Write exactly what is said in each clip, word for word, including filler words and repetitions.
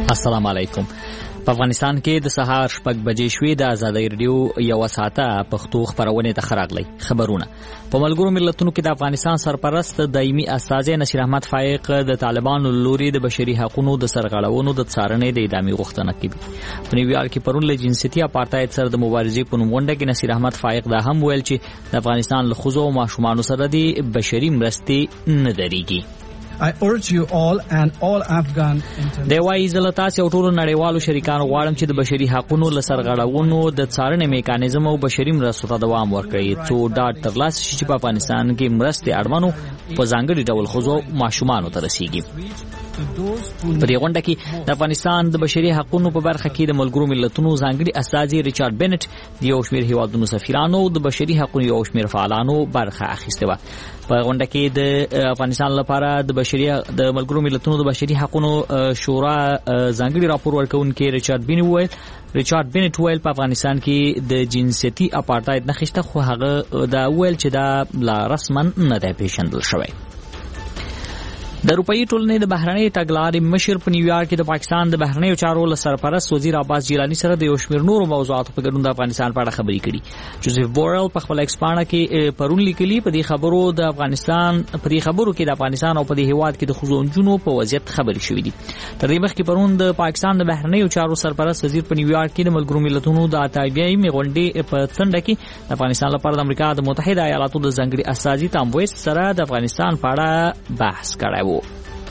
السلام علیکم. په افغانستان کې د سهار شپږ بجې شوې. د آزادۍ رادیو یو ساعته پښتو خبرونه ته خراغلی خبرونه. په ملګرو ملتونو کې د افغانستان سرپرست دایمي استازی نصیر احمد فائق د طالبانو لوري د بشري حقوقو د سرغړونو د څارنې د ادامې غوښتنه کوي. په نیویارک کې پرون له جنسيتي اپارټاید سره د مبارزې په نوم غونډه کې نصیر احمد فائق دا هم ویل چې د افغانستان له ښځو او ماشومانو سره د بشري مرستې نه درېږي. I urge you all and all Afghan د وایي زلتاس یو ټولو نړیوالو شریکانو غواړم چې د بشري حقوقو له سرغړونو د څارنې میکانیزم او بشري مرستو ته دوام ورکړي څو ډاډ ترلاسه شي چې په افغانستان کې مرستې اړمنو په ځانګړي ډول ښځو ماشومانو ته رسیږي. په دې غونډه کې د افغانستان د بشري حقوقو په برخه کې د ملګرو ملتونو ځانګړي استازي ریچارډ بنټ د یو شمېر هیوادونو سفیرانو د بشري حقوقو یو شمېر فعالانو برخه اخیسته و. په غونډه کې د افغانستان لپاره د بشري د ملګرو ملتونو د بشري حقوقو شورا ځانګړي راپور ورکونکي ریچارډ بنټ وویل ریچارډ بنټ وویل په افغانستان کې د جنسيتي اپارټاید نخښته خو هغه دا ویل چې دا لا رسما نه دی پیژندل شوی. د اروپאי ټولنې د بهرنۍ تګلارې مشر په نیویارک کې د پاکستان د بهرنیو چارو له سرپرست وزیر عباس جیلانی سره د یو شمېر نورو موضوعاتو په ګډون د افغانستان په اړه خبرې کړي. جوزف بورل په خپل ایکسپانه کې پرون لیکلي په دې خبرو د افغانستان په دې خبرو کې د افغانستان او په دې هیواد کې د خزونجونو په وضعیت خبرې شوې دي. تر دې مخکې پرون د پاکستان د بهرنیو چارو سرپرست وزیر په نیویارک کې د ملګرو ملتونو د اتایمې غونډې په څنډه کې د افغانستان لپاره د امریکا د متحده ایالاتو د ځانګړي استازي تام ویست سره د افغانستان په اړه بحث کړی و.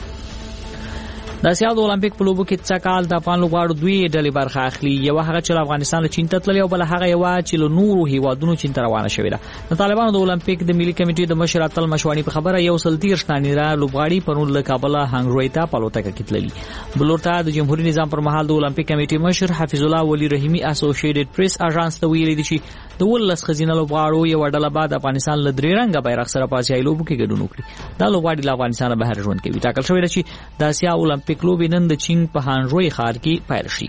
د اسیا د اولمپیک په لوبو کې څه کال د افغان لوبغاړو دوی ډلې برخه اخلي. یو هغه چې افغانستان له چین ته تللی او بل هغه یو چې له نورو هیوادونو چین ته روانه شوې ده. د طالبانو د اولمپیک د ملي کمیټې د مشر اتل مشوانی په خبره یو سل تیرش نانیرا لوبغاړي پرون له کابل هنګروي ته پالوتکه کې تللی. بلورته د جمهوریت نظام پر مهال د اولمپیک کمیټې مشر حفیظ الله ولی رحیمی اسوسییټډ پریس اژانس ته ویلي دي چې د ولس خزینه لوبغاړو یو ډله بعد افغانستان له درې رنګه بیرغ سره په آسیایي لوبو کې ګډون وکړي. دا لوبغاړي له افغانستان بهر ژوند کوي. ټاکل شوی دی چې د اسیا اولمپیک لوبې نن د چین په هانژوی ښار کې پیل شي.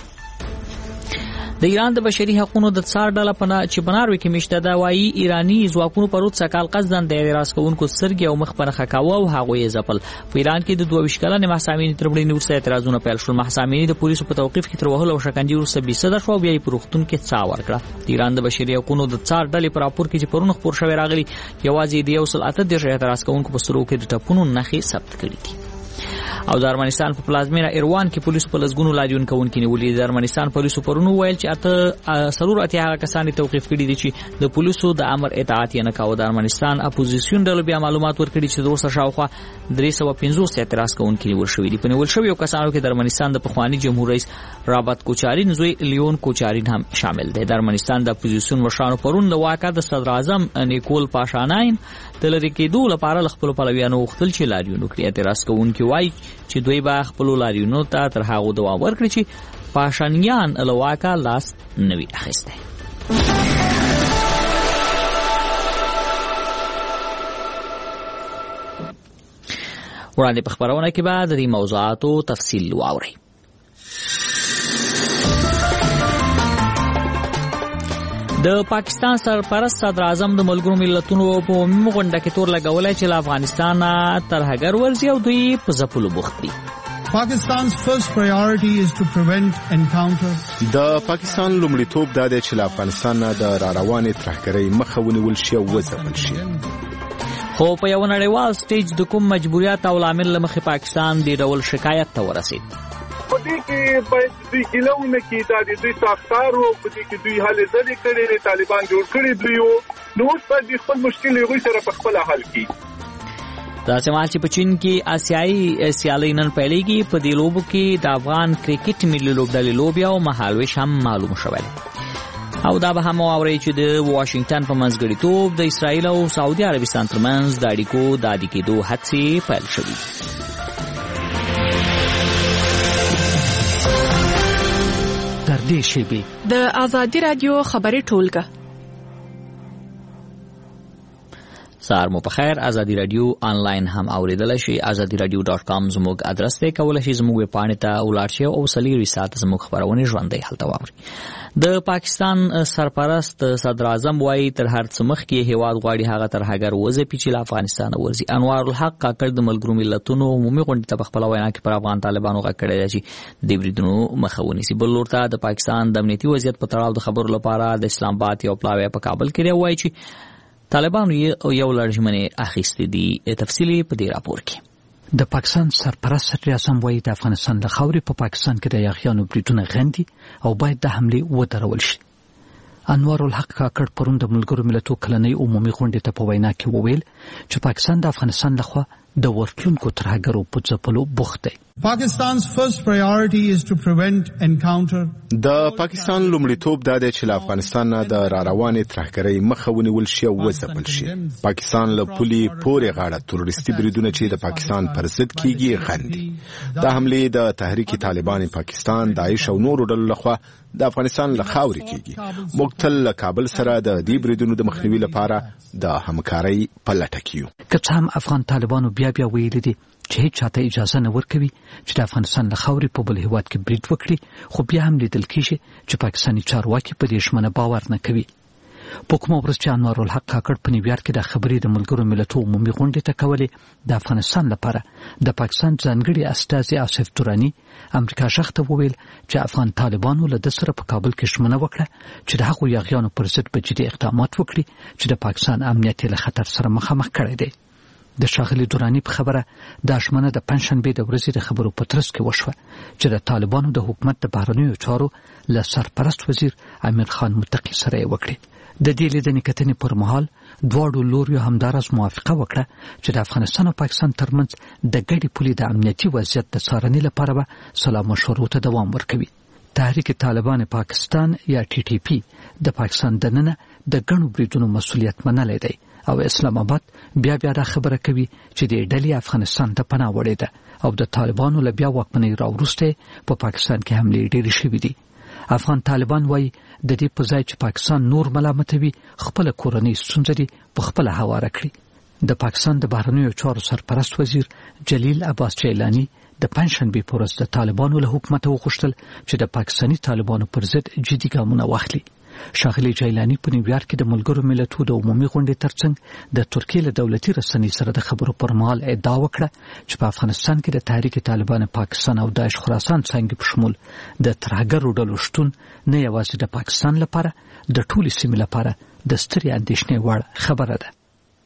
د ایران د بشري حقوقو د څار ډله پنا چې بناروي کې مشته دا وایي ایرانی ځواکونو پروت سکال قصدن د اعتراض کوونکو سرګي او مخ پر خکاوه او هغه یې ځپل. په ایران کې د دوه ویشت کلنې محسامین تر وړاندې ورسره اعتراضونه پیل شول. محسامین د پولیسو په توقیف کې تر وهلو او شکنجې ورسره بیسده شو بیا یې په روغتون کې څا ورکړه. د ایران د بشري حقوقو د څار ډلې پر راپور کې چې پرونه خبر شوی راغلی یوازې د یو سل اته د اعتراض کوونکو په سرو کې د ټاپونو نښې ثبت کړي دي. او د ارمنستان په پلازمینه ایروان کې پولیسو په لزګونو لاجون کوونکي نیولې. د ارمنستان پولیسو پرونو ویل چې اته سلور اتیا هغه کسان توقیف کړي دي چې د پولیسو د امر اطاعت نه کاوه. د ارمنستان اپوزیسیون ډلو بیا معلومات ورکړي چې دروسه شاوخوا درې سوه پنځوس اعتراض کوونکي نیول شوي دي. په نیول شویو کسانو کې د ارمنستان د پخوانی جمهور رئیس رابرت کوچارین زوی لیون کوچارین هم شامل دی. د ارمنستان د اپوزیسیون مشرانو پرون د واکا د صدر اعظم نیکول پاشاناین د لری کېدو لپاره خپل پلویانو وختل چې لاریون وکړي. اعتراض کوونکي وایي چې دوی به خپل لاریونو ته تر هغه دوام ورکړي چې پاشانیان له واکا لاس نوي اخیسته. وړاندې په خبرونه کې به د دې موضوعاتو تفصیل واورئ. د پاکستان سرپرست صدر اعظم د ملګرو ملتونو په عمومي غونډه کې تور لګولای چې له افغانستان ترهګر ورځي او دوی په ځپلو بوخت دي. Pakistan's first priority is to prevent encounter. د پاکستان لومړیتوب دا دی چې له افغانستان د را روانې ترهګرۍ مخه ونیول شي او وځپل شي. خو په یو نړیوال سټیج د کوم مجبوریت او لامل له مخې پاکستان د ډول شکایت ته ورسید. په دې کې باید دوی ګیلونه کې دا د دوی ساختارو په دې کې دوی حل ځلې کړي طالبان جوړ کړي دوی نو اوس باید خپل مشکل یې سره په خپل حل کړي. دا سمال چې په چین کې آسیایي سیالۍ نن پیلېږي. په دې لوبو کې د افغان کرکټ ملي لوبډلې لوبیا او مهالویش هم معلوم شوی. او دا به هم واورئ چې د واشنگټن په منځګړیتوب د اسرائیل او سعودي عربستان ترمنځ د اړیکو د عادي کېدو هڅې پیل شوې. در دې شیبې د آزادي رادیو خبري ټولګه سار مو په خیر. ازادي رادیو آنلاین هم اوریدل شي. ازادي رادیو ډاټ کام زموږ ادرس ته کولای شي زموږ پاڼې ته ولاړ شي او سلیری سات زموږ خبرونه ژوندۍ حالت واوري. د پاکستان سرپرست صدر اعظم وایي تر هر څه مخکې هیواد غواړي هغه تر هغه وځي چې افغانستان ورځي. انوار الحق کاکړ د ملګرو ملتونو عمومي غونډې ته په خپل وینا کې پر افغان طالبانو غږ کړی دی چې د بریدونو مخه ونیسي. بل لورته د پاکستان د امنیتي وضعیت په تړاو د خبرو لپاره د اسلام آباد یو پلاوی په کابل کې وایي چې طالبانو یو لړ ژمنې اخیستې دي. تفصیلي په دې راپور کې د پاکستان سرپرست صدر اعظم وایي د افغانستان د خاورې په پاکستان کې د یاغیانو بریدونه غندي او باید د حملې ودرول شي. انوار الحق کاکړ پرون د ملګرو ملتونو کلنۍ عمومي غونډې ته په وینا کې وویل چې پاکستان د افغانستان لخوا د ورتلونکو ترهګرو په ځپلو بوخت دی. Pakistan's first priority is to prevent encounter. د پاکستان لومړیتوب دا دی چې له افغانستان نه د را روانې ترهګرۍ مخه ونیول شي او وځپل شي. پاکستان له پولې پورې غاړه تروریستي بریدونه چې د پاکستان پر ضد کیږي غندي. دا حملې د تحریک طالبان پاکستان، داعش او نورو ډلو لخوا د افغانستان له خاورې کیږي. موږ تل له کابل سره د دې بریدونو د مخنیوي لپاره د همکارۍ په لټه کې یو. که څه هم افغان طالبانو بیا بیا ویلي دي چې هیڅ چاته اجازه نه ورکوي چې د افغانستان له خاورې په بل هیواد کې برید وکړي، خو بیا هم لیدل کېږي چې پاکستاني چارواکي په دې ژمنه باور نه کوي. په کومه ورځ چې انوار الحق کاکړ په نیویارک کې د خبرې د ملګرو ملتونو عمومي غونډې ته کولې، د افغانستان لپاره د پاکستان ځانګړي استازي آصف توراني امریکا ژغ ته وویل چې افغان طالبانو له ده سره په کابل کې ژمنه وکړه چې د هغو یاغیانو پر ضد به جدي اقدامات وکړي چې د پاکستان امنیت له خطر سره مخامخ کړی دی. د ښاغلي دوراني په خبره دا ژمنه د پنجشنبې د ورځې د خبرو په ترڅ کې وشوه چې د طالبانو د حکومت د بهرنیو چارو له سرپرست وزیر امیر خان متقي سره یې وکړې. د دې لیدنې کتنې پر مهال دواړو لوریو همداراز موافقه وکړه چې د افغانستان او پاکستان ترمنځ د ګډې پولې د امنیتي وضعیت د څارنې لپاره به سلا مشورو ته دوام ورکوي. تحریک طالبان پاکستان یا ټي ټي پی د پاکستان دننه د ګڼو بریدونو مسؤلیت منلی دی او اسلام آباد بیا بیا دا خبره کوي چې د ډلې افغانستان ته پناه وړې ده او د طالبانو له بیا واکمنۍ راوروسته په پاکستان کې حملې ډېرې شوې دي. افغان طالبان وایي د دې په ځای چې پاکستان نور ملامتوي، خپل کورنۍ ستونزې په خپل هواره کړي. د پاکستان د بهرنیو چارو سرپرست وزیر جلیل عباس جیلانی د پنجشنبې په ورځ د طالبانو له حکومت وغوښتل چې د پاکستاني طالبانو پر ضد جدي ګامونه واخلي. ښاغلي جیلانی په نیویارک کې د ملګرو ملتونو د عمومي غونډې ترڅنګ د ترکیې له دولتي رسنۍ سره د خبرو پر مهال ادعا وکړه چې په افغانستان کې د تحریک طالبان پاکستان او داعش خراسان څنګه په شمول د ترهګرو ډلو شتون نه یوازې د پاکستان لپاره د ټولې سیمې لپاره د سترې اندېښنې وړ خبره ده.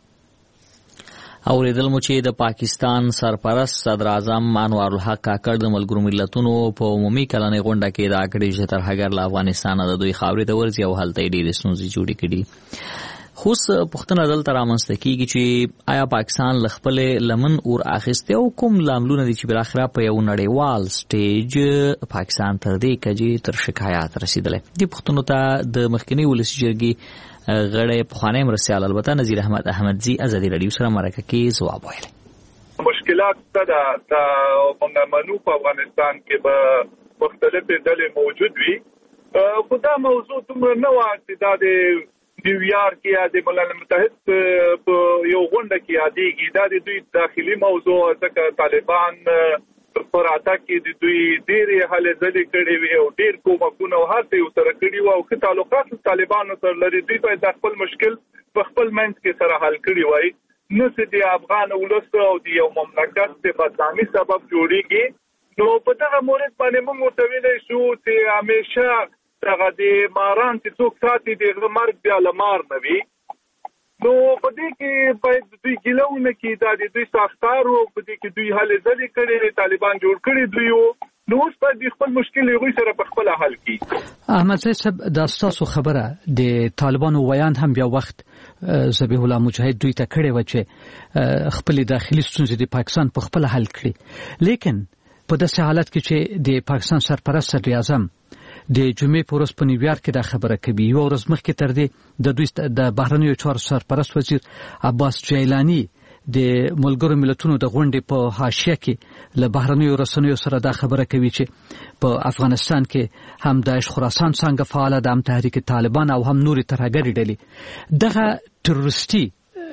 اوریدل مو چې د پاکستان سرپرست صدر اعظم انوار الحق کاکړ د ملګرو ملتونو په عمومي کلنۍ غونډه کې دا کړی چې ترهګر له افغانستان د دوی خاورې ته ورځي او هلته ډېرې ستونزې جوړې کړي. خو پوښتنه دلته رامنځته کېږي چې آیا پاکستان له خپلې لمن اور اخیستی او کوم لاملونه دي چې بالاخره په یو نړیوال سټیج پاکستان تر دې کجې تر شکایات رسېدلی. دې پوښتنو ته د مخکني ولسي جرګې غړی پخوانی مرستیال البته نذیر احمد احمدزي ازادي رادیو سره مرکه کې ځواب ویلی. مشکلات څه ده د منو په افغانستان کې به مختلفې ډلې موجود وي، خو دا موضوع دومره نه وه چې دا د نیویارک یا د ملل متحد په یو غونډه کې یادېږي. دا د دوی داخلي موضوع ځکه طالبان پر اتا کې د دوی ډېرې هلې ځلې کړې وي او ډېر کومکونه او هر څه یې ورسره کړي وو او ښه تعلقات له طالبانو سره لري. دوی باید دا خپل مشکل په خپل منځ کې سره حل کړي وای، نه چې د افغان ولس او د یو مملکت د بدنامۍ سبب جوړېږي. نو په دغه مورد باندې موږ ورته ویلی شو چې همیشه دغه د ماران چې څوک ساتي د هغه مرګ بیا له مار نه وي. نو په دې کې باید دوی ګیله ونه کړي، دا د دوی ساختار و، په دې کې دوی هلې ځلې کړې، طالبان جوړ کړي دوی وو. نو اوس باید دوی خپل مشکل هغوی سره په خپله حل کړي. احمدزی صاحب دا ستاسو خبره د طالبانو ویان هم بیا وخت ذبیح الله مجاهد دوی ته کړې وه چې خپلې داخلي ستونزې د پاکستان په خپله حل کړي. لیکن په داسې حالت کې چې د پاکستان سرپرست صدر اعظم د جمعې په ورځ په نیویارک کې دا خبره کوي، یوه ورځ مخکې تر دې د دوی د بهرنیو چارو سرپرست وزیر عباس جیلانی د ملګرو ملتونو د غونډې په حاشیه کې له بهرنیو رسنیو سره دا خبره کوي چې په افغانستان کې هم داعش خراسان څنګه فعاله ده، هم تحریک طالبان او هم نورې ترهګرې ډلې. دغه تروریستي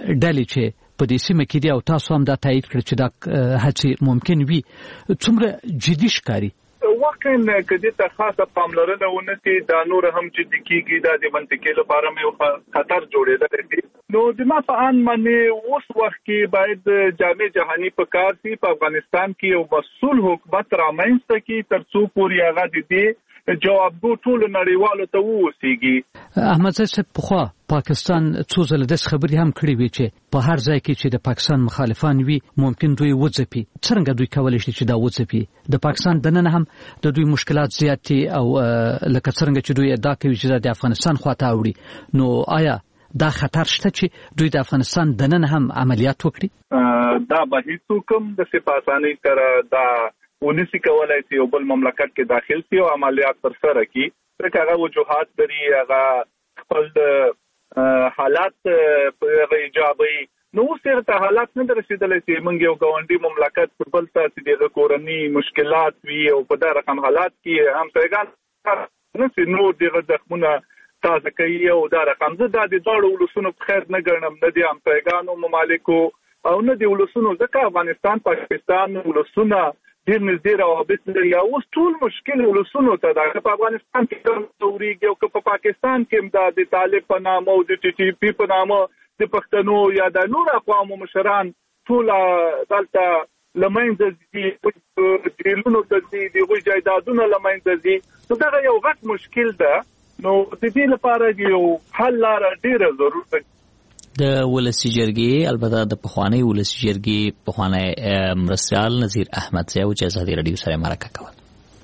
ډلې چې په دې سیمه کې دي او تاسو هم دا تایید کړ چې دا هڅې ممکن وي څومره جدي ښکاري؟ واقعا کدي ته خاصه پاملرنه ونسي دا نور هم جدي کیږي دا د منطقې لپاره مې خطر جوړېدل دي. نو د ما په ان باندې اوس وخت کې باید جامع جهاني په کار سي په افغانستان کې یو مسؤل حکومت رامنځته کی ترڅو پوری هغه دي جوابګو ټول نړیوالو ته ووسیږي. احمد صاحب په خوا پاکستان څو ځله د خبرې هم کړې وي چې په هر ځای کې چې د پاکستان مخالفان وي ممکن دوی وځپي. څنګه دوی کولای شي چې دا وځپي؟ د پاکستان دننه هم د دوی مشکلات زیات دي او لکه څنګه چې دوی ادعا کوي چې د افغانستان خواته اوړي، نو آیا دا خطر شته چې دوی د افغانستان دننه هم عملیات وکړي؟ دا به هیڅ کوم د سپاسانی سره دا ونسی کولای شي یو بل مملکت کې داخل شي او عملیات پر سره کی ځکه هغه وجوهات لري، هغه خپل حالات په ایجابي نو څنګه حالات نه رسیدلې چې موږ یو ګاونډي مملکت په بل څه چې د کورنۍ مشکلات وي او په دا رقم حالات کې هم څنګه نو چې نو دغه زخمونه تازه کوي او دا رقم زه د دوړو ولسونو په خیر نه ګڼم، نه دي هم پیغانو ممالکو او نه دی ولسونو ځکه افغانستان پاکستان ولسونه ډیر نږدې روابط لري او اوس ټول مشکل ولسونو ته دا په افغانستان کې توريږي او په پاکستان کې د طالب په نامه او د ټي ټي پی په نامه د پښتنو یا د نور اقوامو مشران ټول دلته لمنځه دي، جیلونو ته دي، د جایدادونو لمنځه دي. نو دا یو غټ مشکل ده. نو د دې لپاره یو حل لاره ډیره ضروري ده. د ولسی جرګې البته د پخوانی ولسی جرګې پخوانی مرستیال نذیر احمد صاحب چې ازادي رادیو سره مرکه کول.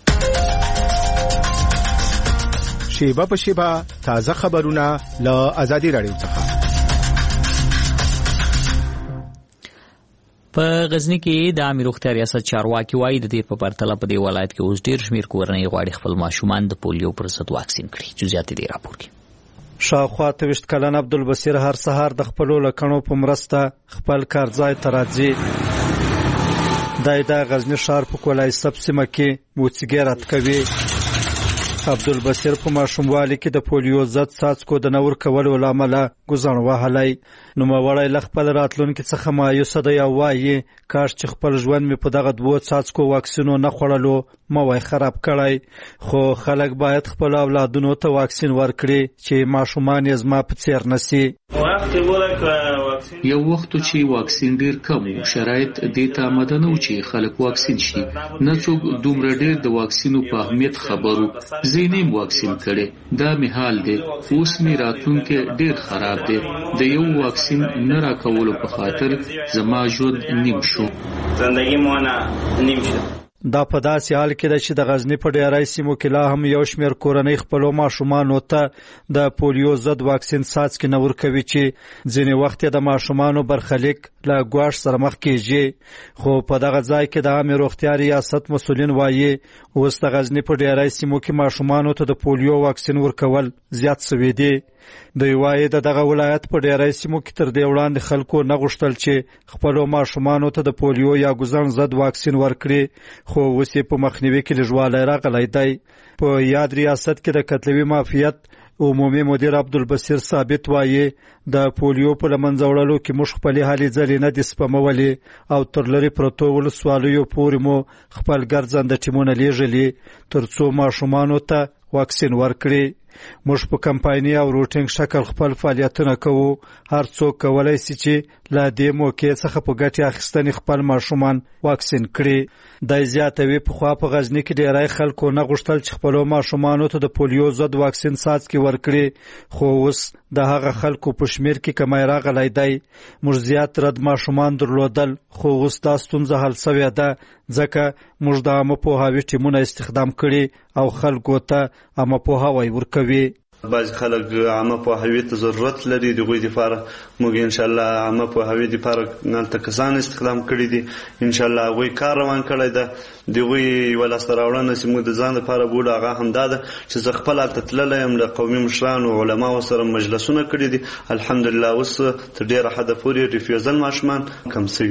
شیبه په شیبه تازه خبرونه له ازادي رادیو څخه. په غزنی کې د عامه روغتیا ریاست چارواکي وایي د دې په پرتله په دې ولایت کې اوس ډیر شمیر کورنۍ غواړي خپل ماشومان د پولیو پر ضد واکسین کړي. جزئیات دې راپور کړي. شاوخوا تویشت کلن عبدالبصیر هر سهار د خپلو لکڼو په مرسته خپل کارځای ته راځي. دا د غزنی ښار په کولای سب سیمه کې موسیقي رات کوي. عبدالبصیر په ماشوموالي کې د پولیو ضد څاڅکو د نور کولو له امله ګوزڼ وهلی. نوموړی له خپل راتلونکي څخه مایوسه دی او وایي کاش چې خپل ژوند مې په دغه دوو څاڅکو واکسینو نه خوړلو ما وای خراب کړی. خو خلک باید خپل اولادونو ته واکسین ورکړي چې ماشومان یې زما په څیر نسی. یو وخت چې واکسین ډیر کم و، شرایط دې ته آماده نه و چې خلک واکسین شي. نه څوک دومره ډیر د واکسینو په اهمیت خبرو. زه نیم واکسین کړی، دا می حال دی. اوس می راتلونکی ډیر خراب دی. د یو واکسین نه راکولو په خاطر زما ژوند نیم شو. زندگی مو نه نیم شو. دا په داسې حال کې ده چې د غزنی په ډیری سیمو کې لا هم یو شمېر کورنۍ خپلو ماشومانو ته د پولیو ضد واکسین څاڅکي نه ورکوي چې ځینې وخت یې د ماشومانو برخلیک له ګواښ سره مخ کېږي. خو په دغه ځای کې د عامې روغتیا ریاست مسؤلین وایي اوس د غزنی په ډیری سیمو کې ماشومانو ته د پولیو واکسین ورکول زیات سوي دي. دوی وایي د دغه ولایت په ډیری سیمو کې تر دې وړاندې خلکو نه غوښتل چې خپلو ماشومانو ته د پولیو یا ګوزڼ ضد واکسین ورکړي، خو اوس یې په مخنیوي کې لږوالی راغلی دی. په یاد ریاست کې د کتلوي معافیت عمومي مدیر عبدالبصیر ثابت وایي د پولیو په له منځه وړلو کې موږ خپلې هلې ځلې نه دي سپمولې او تر لرې پرتو ولسوالیو پورې مو خپل ګرځنده ټیمونه لیږلي تر څو ماشومانو ته واکسین ورکړي. موږ په کمپایني او روټینګ شکل خپل فعالیتونه کوو. هر څوک کولای شي چې له دې موقع څخه په ګټې اخیستنې خپل ماشومان واکسین کړي. دا زیاتوي پخوا په غزني کې ډیری خلکو نه غوښتل چې خپلو ماشومانو ته د پولیو ضد واکسین څاڅکي ورکړي، خو اوس د هغه خلکو په شمیر کې کمی راغلی دی. موږ زیات رد ماشومان درلودل، خو اوس دا ستونزه حل سوې ده ځکه موږ د عامه پوهاوي ټیمونه استخدام کړي او خلکو ته عامه پوهاوی ورکوي. بعض خلک عامه پوهاوي ته ضرورت لري، دغوی لپاره موږ ان شاء الله عامه پوهاوي لپاره نلته کسان استخدام کړي دي. ان شاء الله هغوی کار روان کړی ده. دغوی یوه لاسته راوړنه چې موږ د ځان لپاره بولو هغه همدا ده چې زه خپل هلته تللی یم، له قومي مشرانو علماو سره مجلسونه کړي دي. الحمدلله اوس تر ډېره حده پورې ریفیوزل ماشومان کم سوي دي.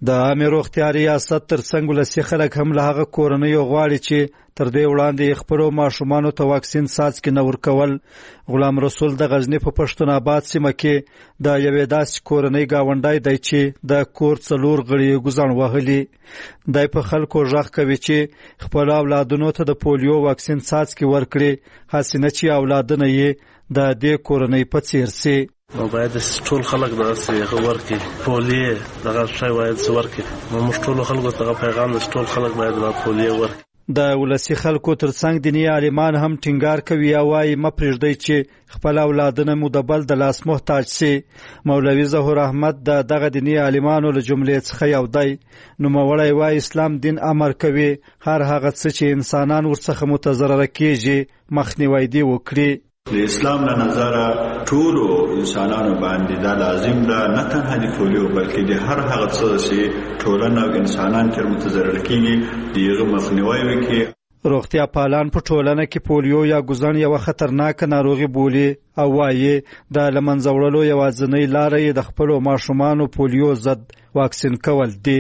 د عامه روغتیا ریاست ترڅنګ ولسي خلک هم له هغه کورنیو غواړي چې تر دې وړاندې خپلو ماشومانو ته واکسین څاڅکي نه ورکول. غلام رسول د غزنی په پښتون آباد سیمه کې د یوې داسې کورنۍ گاونډی دی چې د کور څلور غړي ګزن وهلي. دای په خلکو ژغ کوي چې خپل اولادونو ته د پولیو واکسین څاڅکي ورکړي، حسینه چې اولادونه یې د دې کورنۍ په څیر سي. نو باید ټول خلک دغه ورکړي پولیو دغه شی باید ورکړي. نو موږ ټول خلکو ته پیغام د ټول خلک باید د پولیو ورکړي. د ولسی خلکو ترڅنګ دیني عالمان هم ټینګار کوي او وايي مپرېږدي چې خپل اولادونه مو د بل د لاس محتاج سي. مولوي ظهور احمد د دغه دیني عالمانو له جملې څخه یو دی. نو مولوي وايي اسلام دین امر کوي هر هغه څه چې انسانان ورڅخه متضرر کیږي مخنیوي دی وکړي. د اسلام له نظره ټولو انسانانو باندې دا لازم ده، نه تنها د پولیو بلکې د هر هغه څه چې ټولنه او انسانان تر متضرر کیږي دغه مخنیوي وکړي. روغتیا پالان په ټولنه کې پولیو یا ګزن یو خطرناک ناروغي بولي او وايي د لمنځه وړلو یوازینۍ لار یې د خپلو ماشومانو پولیو ضد واکسین کول دي.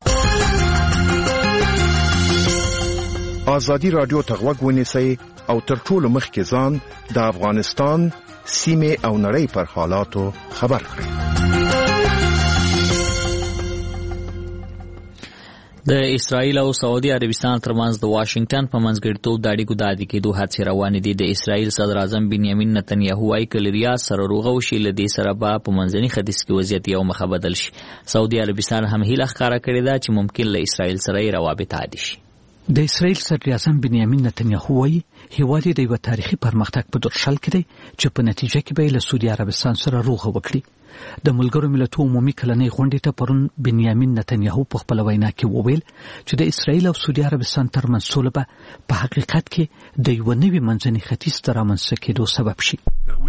آزادی رادیو ته غوږ ونیسئ او تر ټولو مخکې ځان د افغانستان سیمې او نړۍ پر حالاتو خبر کړئ. د اسرائیل او سعودي عربستان ترمنځ د واشنگټن په منځګړیتوب د اړیکو د عادي کېدو هڅې روانې دي. د اسرائیل صدر اعظم بنیامین نتنیاهو وايي که له ریاض سره روغه وشي له دې سره به په منځني ختیځ کې وضعیت یو مخه بدل شي. سعودي عربستان هم هیله ښکاره کړې ده چې ممکن له اسرائیل سره یې روابط عادي شي. د اسرائیل صدر اعظم بنیامین نتنیاهو وايي هیواد د یو تاریخي پرمختګ په درشل کې دی چې په نتیجه کې به له سعودي عربستان سره روغه وکړي. د ملګرو ملتونو عمومي کلنۍ غونډې ته پرون بنیامین نتنیاهو په خپل وینا کې وویل چې د اسرائیل او سعودي عربستان ترمنځ سوله به په حقیقت کې د یو نوي منځني ختیځ ته رامنځته کېدو سبب شي.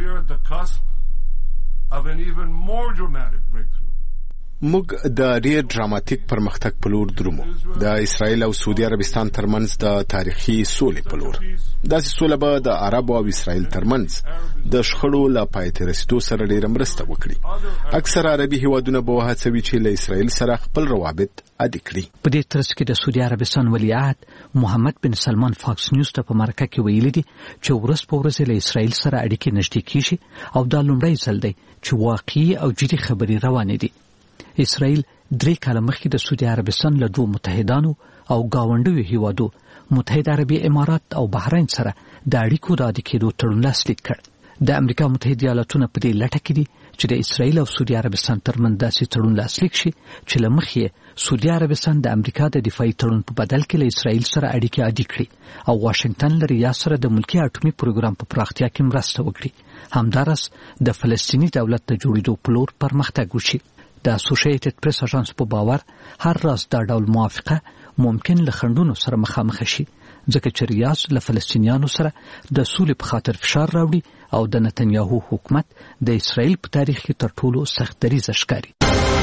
موږ د ډیر ډراماتیک پرمختګ په لور درومو، د اسرائیل او سعودي عربستان ترمنځ د تاریخي سولې په لور. داسې سوله به د عرب او اسرائیل ترمنځ د شخړو له پای ته رسیدو سره ډیره مرسته وکړي. اکثر عربي هیوادونه به وهڅوي چې له اسرائیل سره خپل روابط عادي کړي. په دې ترڅ کې د سعودي عربستان ولیعهد محمد بن سلمان فاکس نیوز ته په مرکه کې ویلي دي چې ورځ په ورځ له اسرائیل سره اړیکې نږدې کیږي او دا لومړی ځل دی چې واقعي او جدي خبرې روانې دي. اسرائیل درې کاله مخکې د سعودي عربستان له دوه متحدانو او گاونډیو هیوادو متحده عربي امارات او بحرین سره د اړیکو د عادي کېدو تړون لاسلیک کړ. د امریکا متحده ایالاتونه په دې لټه کې دي چې د اسرائیل او سعودي عربستان ترمنځ داسې تړون لاسلیک شي چې له مخې سعودي عربستان د امریکا د دفاعي تړون په بدل کې له اسرائیل سره اړیکې عادي کړي او واشنگټن له ریاض سره د ملکی اټومي پروګرام په پراختیا کې مرسته وکړي. همدارس د فلسطینی دولت د جوړېدو په لور پرمختګ وشي. د اسوسییټډ پریس اژانس په باور هر راز دا ډول موافقه ممکن له خنډونو سره مخامخ شي ځکه چې ریاض له فلسطینیانو سره د سولې په خاطر فشار راوړي او د نتنیاهو حکومت د اسرائیل په تاریخ کې تر ټولو سخت دریځ ښکاري.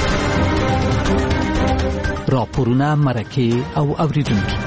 راپورونه مرکه او اوریدونکي.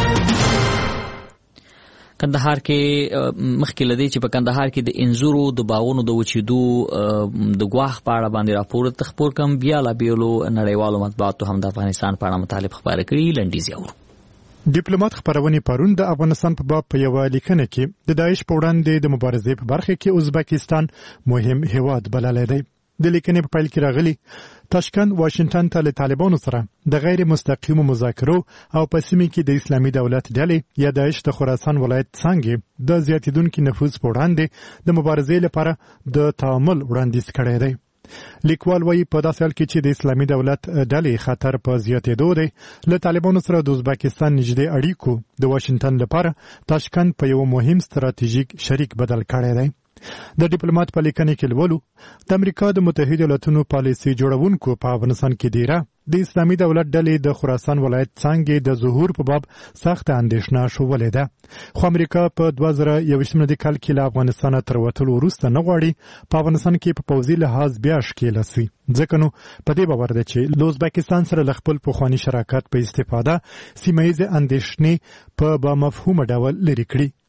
کندهار کې مخکې لدی چې په کندهار کې د انځورو د باغونو د وچېدو د ګواښ په اړه باندې راپور تخپور کم بیا لا بیلو نړیوالو مطبوعاتو هم د افغانستان په اړه مطالب خبره کړي. لنډیز یو ډیپلوماټ خبرونه پرون د افغانستان په باب په یو لیکنه کې د داعش په وړاندې د مبارزې په برخه کې ازبکستان مهم هیواد بللی دی. د لیکنې په پیل کې راغلي تاشکند واشنگټن ته له طالبانو سره د غیر مستقیمو مذاکرو او په سیمه کې د اسلامي دولت ډلې یا داعش د خراسان ولایت څنګه د زیاتیدونکو نفوذ په وړاندې د مبارزې لپاره د تعامل وړاندیز کړی دی. لیکوال وايي په داسې حال کې چې د اسلامي دولت ډلې خطر په زیاتېدو دی، له طالبانو سره د ازبکستان نږدې اړیکو د واشنگټن لپاره تاشکند په یو مهم ستراتیژیک شریک بدل کړی دی. د ډیپلوماټ په لیکنه کې لولو د امریکا د متحده ایالاتونو پالیسي جوړونکو په افغانستان کې دیره د اسلامي دولت ډلې د خراسان ولایت څنګه د ظهور په باب سخت اندېښنه شولې ده، خو امریکا په دوه زره یوویشتم کال کې له افغانستان تر وتلو وروسته نه غواړي په افغانستان کې په پوځي لحاظ بیا ښکېل شي. ځکه نو په دې باور ده چې له ازبکستان سره له خپل پخواني شراکت په استفاده سیمه ییزې اندېښنې په با مفهومه ډول لرې کړي.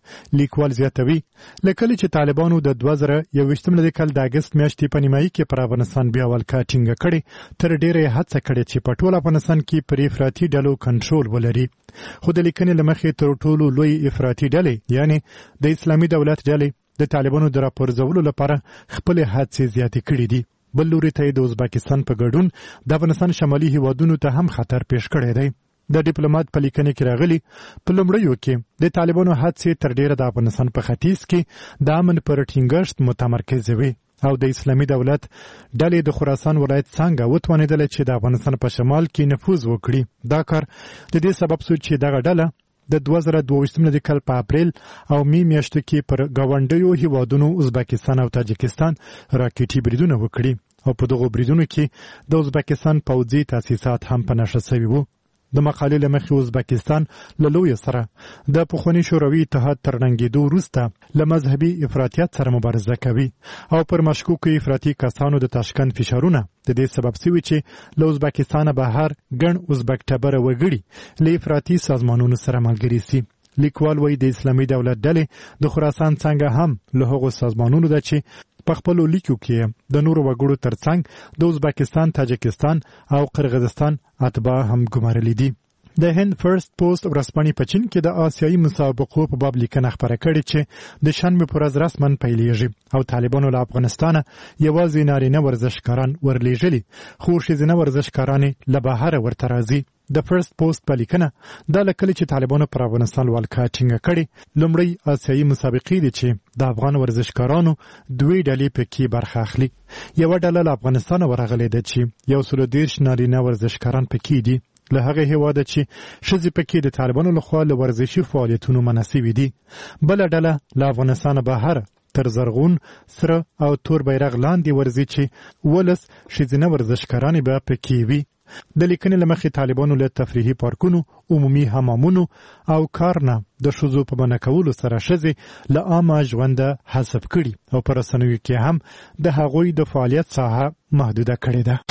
لیکوال زیاتوي لکه چې طالبانو د دوه زره یوویشتم کال د اگست میاشتې په نیمایي کې پر افغانستان بیا ولکه ټینګه کړې تر ډیره هڅه کړې چې په ټول افغانستان کې پر افراطي ډلو کنټرول ولري خو د لیکنې لمخې تر ټولو لوی افراطي ډلې یعنی د اسلامي دولت ډلې د طالبانو د راپورځولو لپاره خپل هڅې زیاتې کړې دي بل لوري ته د ازبکستان په ګډون د افغانستان شمالي هیوادونو ته هم خطر پیښ کړی دی د ډیپلوماټ په لیکنه کې راغلي په لومړیو کې د طالبانو هڅې تر ډیره د افغانستان په ختیځ کې د امن پر ټینګښت متمرکز وي او د اسلامي دولت ډلې د خراسان ولایت څنګه وتوانیدل چې د افغانستان په شمال کې نفوذ وکړي دا کار د دې سبب شو چې دغه ډله د دوه زره دوه کال په اپریل او می میاشتو کې پر گاونډیو هیوادونو ازبکستان او تاجکستان راکټي بریدونه وکړي او په دغه بریدونو کې د ازبکستان پوځي تاسیسات هم په نښه شوي وو د مقالې لمخې ازبکستان له لوی سره د پخواني شوروي اتحاد تر رنګېدو وروسته له مذهبي افراطیت سره مبارزه کوي او پر مشکوکو افراطي کسانو د تاشکند فشارونه د دې سبب شوي چې له ازبکستان بهر ګڼ ازبک ټبره وګړي له افراطي سازمانونو سره ملګري سي لیکوال وایي د اسلامي دولت ډلې د خراسان څنګه هم له هغو سازمانونو ده چې په خپلو لیکو کې د نورو وګړو ترڅنګ د ازبکستان تاجکستان او قرغیزستان اتباع هم ګمارلي دي د هند فرست پوسټ ورځپاڼې په چین کې د آسیایي مسابقو په باب لیکنه خپره کړې چې د شنبې پر ورځ رسماً پیلېږي او طالبانو له افغانستانه یوازې نارینه ورزشکاران ورلیږلي خو ښځینه ورزشکارانې له بهره ورته راځي د فرست پوسټ په لیکنه دا لکه چې طالبانو پر افغانستان ولکه ټینګه کړې لومړی آسیایي مسابقې دي چې د افغان ورزشکارانو دوی ډلې پکې برخه اخلي یوه ډله له افغانستانه ورغلې ده چې یو سل دېرش نارینه ورزشکاران پکې دي له هغه هیواده چې ښځې پکې د طالبانو لخوا له ورزشي فعالیتونو منع سوي دي بله ډله له افغانستانه بهر تر زرغون سره او تور بیرغ لاندې ورځي چې ولس ښځینه ورزشکارانې به پکې وي د لیکنې له مخې طالبانو له تفریحي پارکونو عمومي حمامونو او کار نه د ښځو په منع کولو سره ښځې له عامه ژونده حذف کړي او په رسنیو کې هم د هغوی د فعالیت ساحه محدوده کړې ده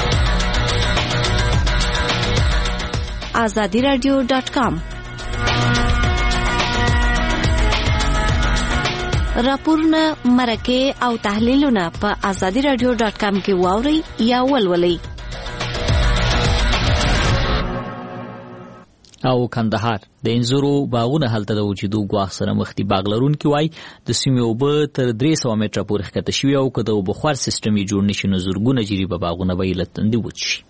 آزادی رادیو ډاټ کام راپورونه مرکه او تحلیلونه په آزادی رادیو ډاټ کام کې واورئ یا ولولئ او کندهار د انځورو باغونه هلته د وجودو ګواښ سره مخ دي باغ لرونکي وایي د سیمې اوبه تر درې سوه متره پورې ښکته شوي او که د اوبهخوار سیسټم یې جوړ نه شي نو زرګونه جریبه باغونه به یې له تندې وچ شي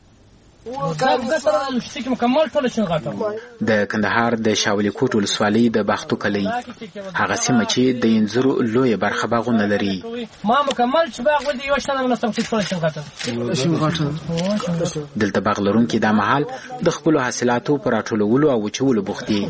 د کندهار د شاولی کوټ ولسوالۍ د باختو کلی هغه سیمه چې د انځورو لویه برخه باغونه لري ما مکمل چې باغ ودی یو شنه منستم چې دلته باغ لرونکي دا مهال د خپل حاصلاتو پر راټولولو او وچولو بوخت دي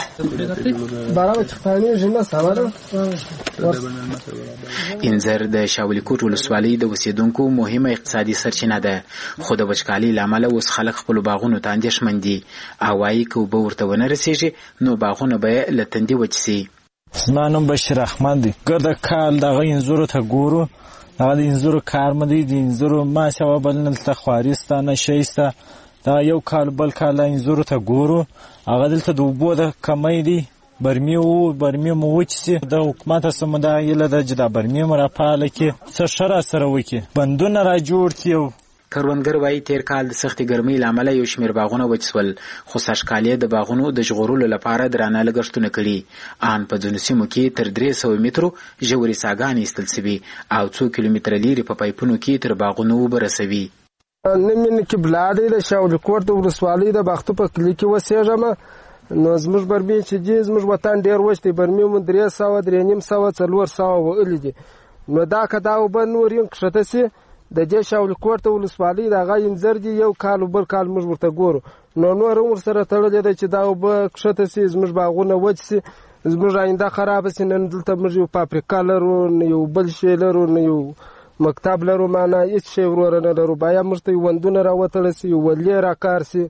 انځر د شاولی کوټ ولسوالۍ د اوسیدونکو مهمه اقتصادي سرچینه ده خو د وچکالۍ له امله اوس خلک خپل باغونو ته اندېښمن دي او وایي که اوبه ورته ونه رسېږي نو باغونه به یې له تندې وچ سي زما نوم بشیر احمد دی ګرده کال دغه انځورو ته ګورو هغه د انځورو کار مه دی د انځورو ماسې بل دلته خواري سته نشی سته دا یو کال بل کال انځورو ته ګورو هغه دلته د اوبو د کمی دی برمی و برمی مو وچ سي د حکومت سم دا یله د جدا برمی مرافاله کې څه شرا سره وکي بندونه را جوړ سي کروندګر وایي تیر کال د سختې ګرمۍ له امله یو شمېر باغونه وچ سول خو سږکال یې د باغونو د ژغورلو لپاره درانه لګښتونه کړي ان په ځینو سیمو کې تر درې سوه مترو ژورې څاګانې ایستل سوي او څو کیلومتره لیرې په پایپونو کې تر باغونو اوبه رسوي نمین کبلا دی د شاولی کوټ د ولسوالۍ د باختو په کلي کې اوسېږم نو زموږ برمې چې دي زموږ وطن ډېر وچ دی برمې مو درې سوه درې نیم سوه څلور سوه وهلي دي نو دا که دا اوبه نور یې کښته سي د دې شاولی کوټ د ولسوالۍ د هغه انځر دي یو کال بل کال موږ ورته ګورو نو نور هم ورسره تړلی دی چې دا اوبه کښته سي زموږ باغونه وچ سي زموږ آینده خرابه سي نن دلته موږ یو فابریکه لرو نه یو بل شی لرو نه یو مکتب لرو معنا هیڅ شی وروره نه لرو باید موږ ته یو وندونه راوتړی سي یو ولې راکار سي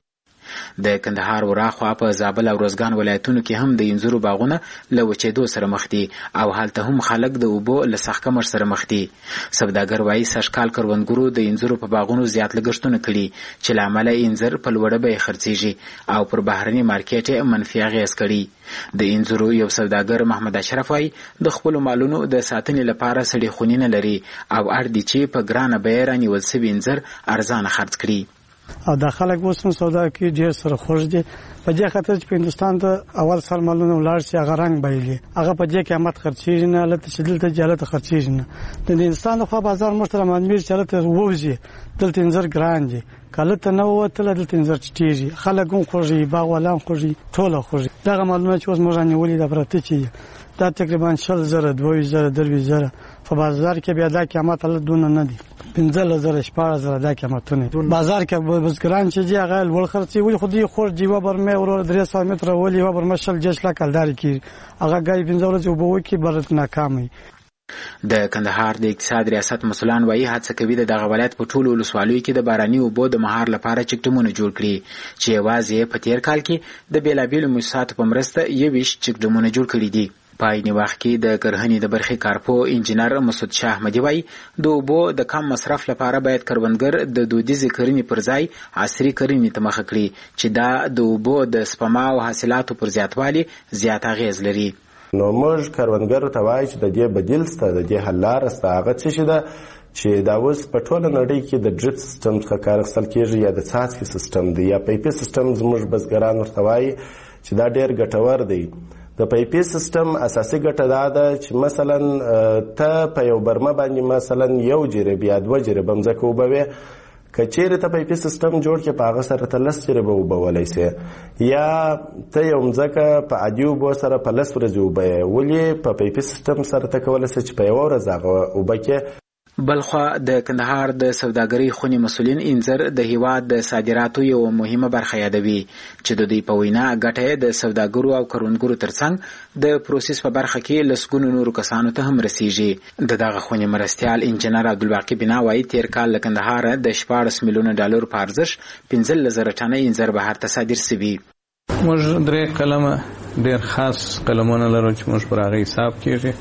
د کندهار وراخوا په زابل او روزګان ولایتونو کې هم د انځرو باغونه له وچېدو سره مخ دي او هلته هم خلک د اوبو له سخکمر سره مخ دي. سوداګر وایي سږکال کروندګرو د انځرو په باغونو زیات لګښتونه کړي چې له امله انځر په لوړه بیه خرڅېږي او پر بهرني مارکیټ یې منفي اغېز کړي. د انځرو یو سوداګر محمد اشرف وایي د خپلو مالونو د ساتنې لپاره سړي خوني نه لري او اړ دي چې په ګرانه بیه رانیول سوي انځر ارزانه خرڅ کړي. او د خلک اوس هم سودا کې ډېر سره خوښ دي په دې خاطر چې په هندوستان ته اول سال مالونه ولاړ شي هغه رنګ بایلي هغه په دې قیمت خرڅېږي نه هلته چې دلته چې هلته خرڅېږي نه. د هندوستان خوا بازار موږ ته معلومېږي چې هلته ووځي دلته انځر ګران دي که هلته نه ووتله دلته انځر ټیټېږي خلک هم خوږي باغ والان خوږي ټوله خوږي. دغه مالونه چې اوس موږ رانیولي دا پراته چې دا تقریبا شل زره دوه زره درویشت زره په بازار کې بیا دا قیمت هلته دونه نه دي پنځه زره شپاړس زره دا قیمتونه بازار کې بزګران چې دي هغه لوړ خرڅي ولې خو دوی خور جیوه برمه ورو درې سوه متره ولې یوه برمه شل جش لا کلداري کېږي هغه ګای پنځه ورځې اوبه وکړي بل ناکام وي. د کندهار د اقتصاد ریاست مسؤلان وایي هڅه کوي د دغه ولایت په ټولو ولسوالیو کې د باراني اوبو د مهار لپاره چکډمونه جوړ کړي چې یوازې په تیر کال کې د بېلابېلو موسساتو په مرسته یوویشت چکډمونه جوړ کړي دي. په عیني وخت کې د کرهنې د برخې کارپو انجینر مسعود شاه احمدي وایي د اوبو د کم مصرف لپاره باید کروندګر د دودیزې کرنې پر ځای عصري کرنې ته مخه کړي چې دا د اوبو د سپما او حاصلاتو پر زیاتوالي زیات اغېز لري. نو موږ کروندګرو ته وایو چې د دې بدیل سته د دې حل لاره سته هغه څه شي ده چې دا اوس په ټوله نړۍ کې د ډریپ سیستم څخه کار اخیستل کېږي یا د څاڅکي سیستم دی یا پیپي سیستم زموږ بزګران ورته وایي چې دا ډېر ګټور دی. د پیپي سیستم اساسي ګټه دا ده چې مثلا ته په یو برمه باندې مثلا یو جریب یا دوه جریبه مځکه وبوې که چیرې ته پیپي سیستم جوړ کړې په هغه سره ته لس جریبه وبولی سې یا ته یو مځکه په عادي اوبو سره په لس ورځې وبوې ولې په پیپي سیستم سره ته کولی سې چې په یوه ورځ هغه اوبه کې. بلخوا د کندهار د سوداګرۍ خونې مسؤلین انځر د هیواد د صادراتو یو مهمه برخه یادوي چې د دوی په وینا ګټه د سوداګرو او کروندګرو ترڅنګ د پروسس په برخه کې لسګونو نورو کسانو ته هم رسیږي. د دغه خونې مرستیال انجینر عبدالباقي بنا وایي تیر کال له کندهار د شپاړس میلیونه ډالر په ارزښت پنځلس زره ټنه انځر بهر ته صادر سوي. موږ درې قلمه ډېر خاص قلمونه لرو چې موږ پر هغه حساب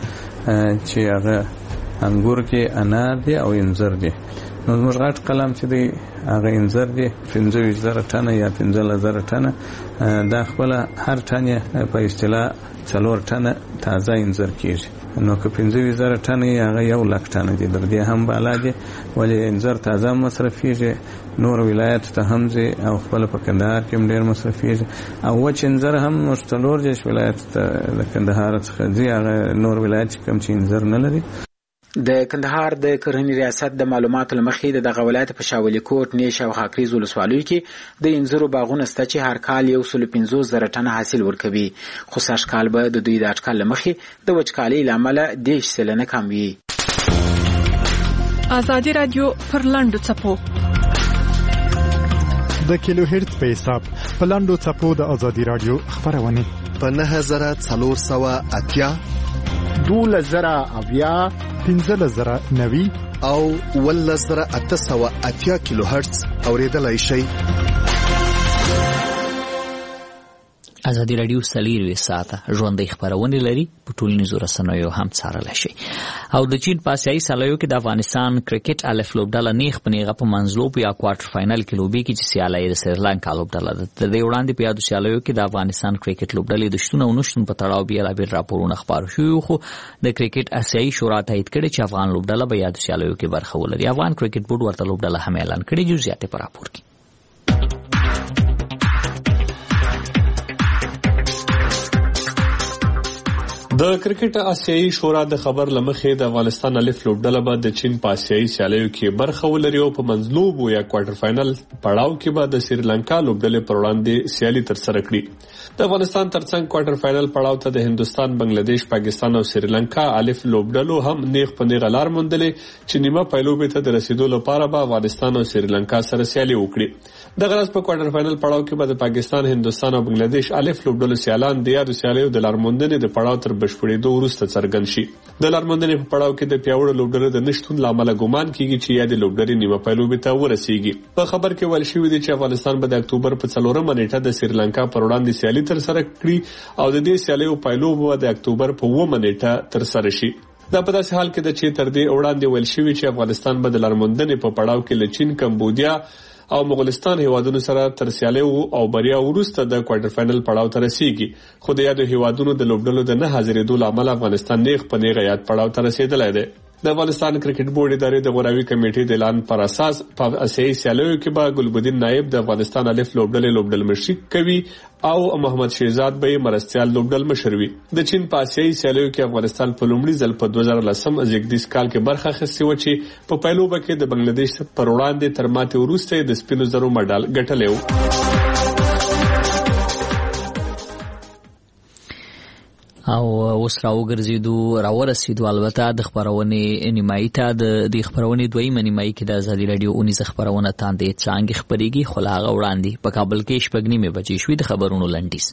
کېږي چې هغه انګور کې انار دي او انځر دي. نو زموږ غټ قلم چې دی هغه انځر دي پنځه ویشت زره ټنه یا پنځلس زره ټنه دا خپله هر ټن یې په اصطلاح څلور ټنه تازه انځر کېږي. نو که پنځه ویشت زره ټنه یې هغه یو لک ټنه دي در دې هم بالا دي ولې انځر تازه مصرفېږي نور ولایت ته هم ځي او خپله په کندهار کې هم ډېر مصرفېږي او وچ انځر هم موږ څلور دېرش ولایت ته د کندهار څخه ځي هغه نور ولایت چې کوم چې انځر نه لري. د کندهار د کرهنې ریاست د معلوماتو له مخې د دغه ولایت په شاولي کوټ نیش او خاکریز ولسوالیو کې د انځرو باغونه شته چې هر کال یو سل پنځوس زره ټنه حاصل ورکوي خو سږ کال به د دوی د اټکل له مخې د وچکالۍ له امله دېرش سلنه کم وي. ازادي راډیو پر لنډو څپو د کیلو هرتز په حساب په لنډو څپو د ازادي راډیو خبرونه په نهه زره څلور سوه اتیا دولس زره اویا پنځلس زره نوي او ولس زره اته سوه اتیا کیلو هرتز اوریدلای شئ. ازادي راډیو څلېرویشت ساعته ژوندۍ خپرونې لري په ټولنیزو رسنیو هم څارلی شئ. او د چین په اسیایي سیالیو کې د افغانستان کرکټ الف لوبډله نیغ په نیغه په منځلوب یا کوارټر فاینل کې لوبېږي چې سیاله یې د سریلانکا لوبډله ده. د دې وړاندې په یادو سیالیو کې د افغانستان کرکټ لوبډلې د شتون او نشتون په تړاو بېلابېل راپورونه خپاره شوي خو د کرکټ اسیایي شورا تایید کړی چې افغان لوبډله به یادو سیالیو کې برخه ولري. افغان کرکټ بورډ ورته لوبډله هم اعلان کړې. جزئیات په راپور کې د کرکټ آسیایي شورا د خبر لمخې د افغانستان الف لوبډله به د چین په آسیایي سیالیو کې برخه ولري او په منځلوب یا کوارټر فاینل پړاو کې به د سریلانکا لوبډلې پر وړاندې سیالي ترسره کړي. د افغانستان ترڅنګ کوارټر فاینل پړاو ته د هندوستان، بنگلاديش، پاکستان او سریلانکا الف لوبډلو هم نیغ په نیغه لار موندلې چې نیمه پایلوبې ته د رسیدو لپاره به افغانستان او سریلانکا سره سیالي وکړي. د غرض په کوارټر فائنل پړاو کې به د پاکستان، هندستان او بنگلاديش الف لوبډلو سیالان د یادو سیالیو د لارموندنې د پړاو تر بشپړېدو وروسته څرګند شي. د لارموندنې په پړاو کې د پیاوړو لوبډلو د نشټون لامل ګومان کیږي چې یادې لوبډلې نیمه پایلوبې ته ورسیږي. په خبر کې ویل شوی دی چې افغانستان به د اکتوبر په څلورمه نیټه د سریلانکا پر وړاندې سیالي تر سره کړي او د دې سیالیو پایلوب به د اکتوبر په اوومه نیټه تر سره شي. دا په داسې حال کې ده چې تر دې وړاندې ویل شوی چې افغانستان به د لارموندنې په پړاو کې له چین، کمبودیا او مغولستان هیوادونو سره تر سیالیو او بریا وروسته د کوارټر فائنل پړاو ته رسیږي. خو د یادو هیوادونو د لوبډلو د نه حاضرېدو له امله افغانستان نیغ په نیغه یاد پړاو ته رسیدلی دی. د افغانستان کرکټ بورډ ادارې د غوراوي کمیټې د اعلان پر اساس په اسیایي سیالیو کې به ګلبدین نایب د افغانستان الف لوبډلې لوبډل مشري کوي او محمد شهزاد به مرستيال لوبډل مشر وي. د چین په اسیایي سیالیو کې افغانستان په لومړي ځل په دوه زره لسم زیږدیز کال کې برخه اخیستې و چې په پایلوبه کې د بنگلاديش پر وړاندې تر ماتې وروسته د سپینو زرو مډال ګټلی و. او اوس راوګرځېدو راورسېدو البته د خپرونې نیمایي ته. د دې خپرونې دویمه نیمایي کې د ازادي راډیو اونیزه خپرونه تاندې څانګې خپرېږي، خو له هغه وړاندې په کابل کې شپږ نیمې بجې شوې. د خبرونو لنډیز.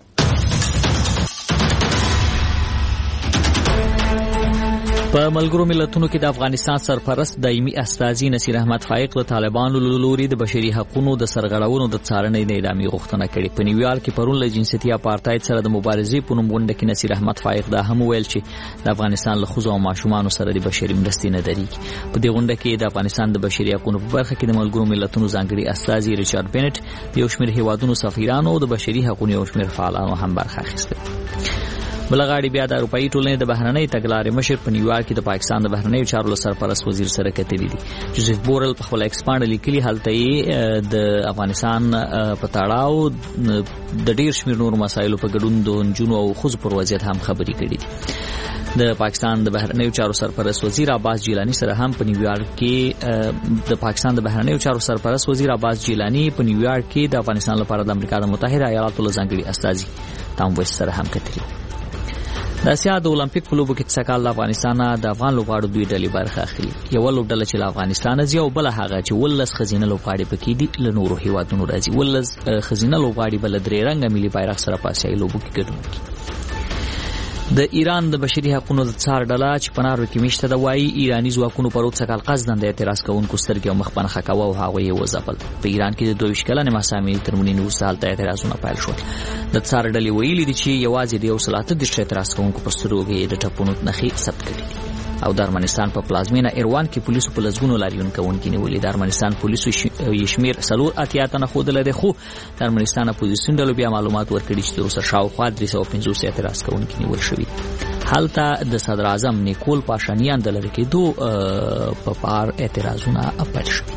په ملګرو ملتونو کې د افغانستان سرپرست دایمي استازي نصیر احمد فائق له طالبانو له لوري د بشري حقوقو د سرغړونو د څارنې د ادامې غوښتنه کړې. په نیویارک کې پرون له جنسیتي اپارټاید سره د مبارزې په نوم غونډه کې نصیر احمد فائق دا هم ویل چې د افغانستان له ښځو او ماشومانو سره د بشري مرستې نه درېږي. په دې غونډه کې د افغانستان د بشري حقوقو په برخه کې د ملګرو ملتونو ځانګړي استازي ریچارډ بینټ، د یو شمېر هیوادونو سفیرانو او د بشري حقوقو یو شمېر فعالانو هم برخه اخیسته. بلغاړي بیا د اروپאי ټولنې د بهرنۍ تګلارې مشر په نیویارک کې د پاکستان د بهرنۍ چارو سرپرست وزیر سره کتلي دي. جوزف بورل په خپل ایکسپانډ لیکلي هلته یې د افغانستان په تړاو د ډیر شمېر نور مسایلو په ګډون د نجونو او ښځو پر وضعیت هم خبرې کړې دي. د پاکستان د بهرنۍ چارو سرپرست وزیر عباس جیلانی سره هم په نیویارک کې د پاکستان د بهرنۍ چارو سرپرست وزیر عباس جیلانی په نیویارک کې د افغانستان لپاره د امریکا د متحده ایالاتو له ځانګړي استازي تام ویس سره هم کتلي. د اسیا د اولمپیک په لوبو کې څکال د افغانستان د افغان لوبغاړو دوی ډلې برخه اخلي. یو لوبډله چې له افغانستان ځي او بل هغه چې ولس خزینه لوبغاړي پکې دي له نورو هیوادونو راځي. ولس خزینه لوبغاړي بل درې رنګه ملي بیرغ سره په اسیایي لوبو کې ګډون کوي. د ایران د بشري حقوقو د څار ډله چې پنارو کې میشته د وایي ایرانی ځواکونو پر وڅکل قصداً د اعتراض کوونکو سترګې او مخ پنخه کاوه او هغوی یې وځپل. په ایران کې د دوه ویشت کلنې محاکمې تر مړینې وروسته هلته اعتراضونه پیل شول. د څار ډلې ویلي دي چې یوازې د یو سل اته دېرش اعتراض کوونکو پر سترګو یې د ټپونو نښې ثبت کړي دي. او د ارمنستان په پلازمینه ایروان کې پولیسو په لزګونو لاریون کوونکي نیولي. د ارمنستان پولیسو یې شمیر څلور اتیا تنه ښودلی دی، خو د ارمنستان اپوزیسیون ډلو بیا معلومات ورکړي چې تر اوسه شاوخوا درې سوه پنځوس اعتراض کوونکي نیول شوي. هلته د صدر اعظم نیکول پاشانیان د لرې کېدو په پار اعتراضونه پیل شوي.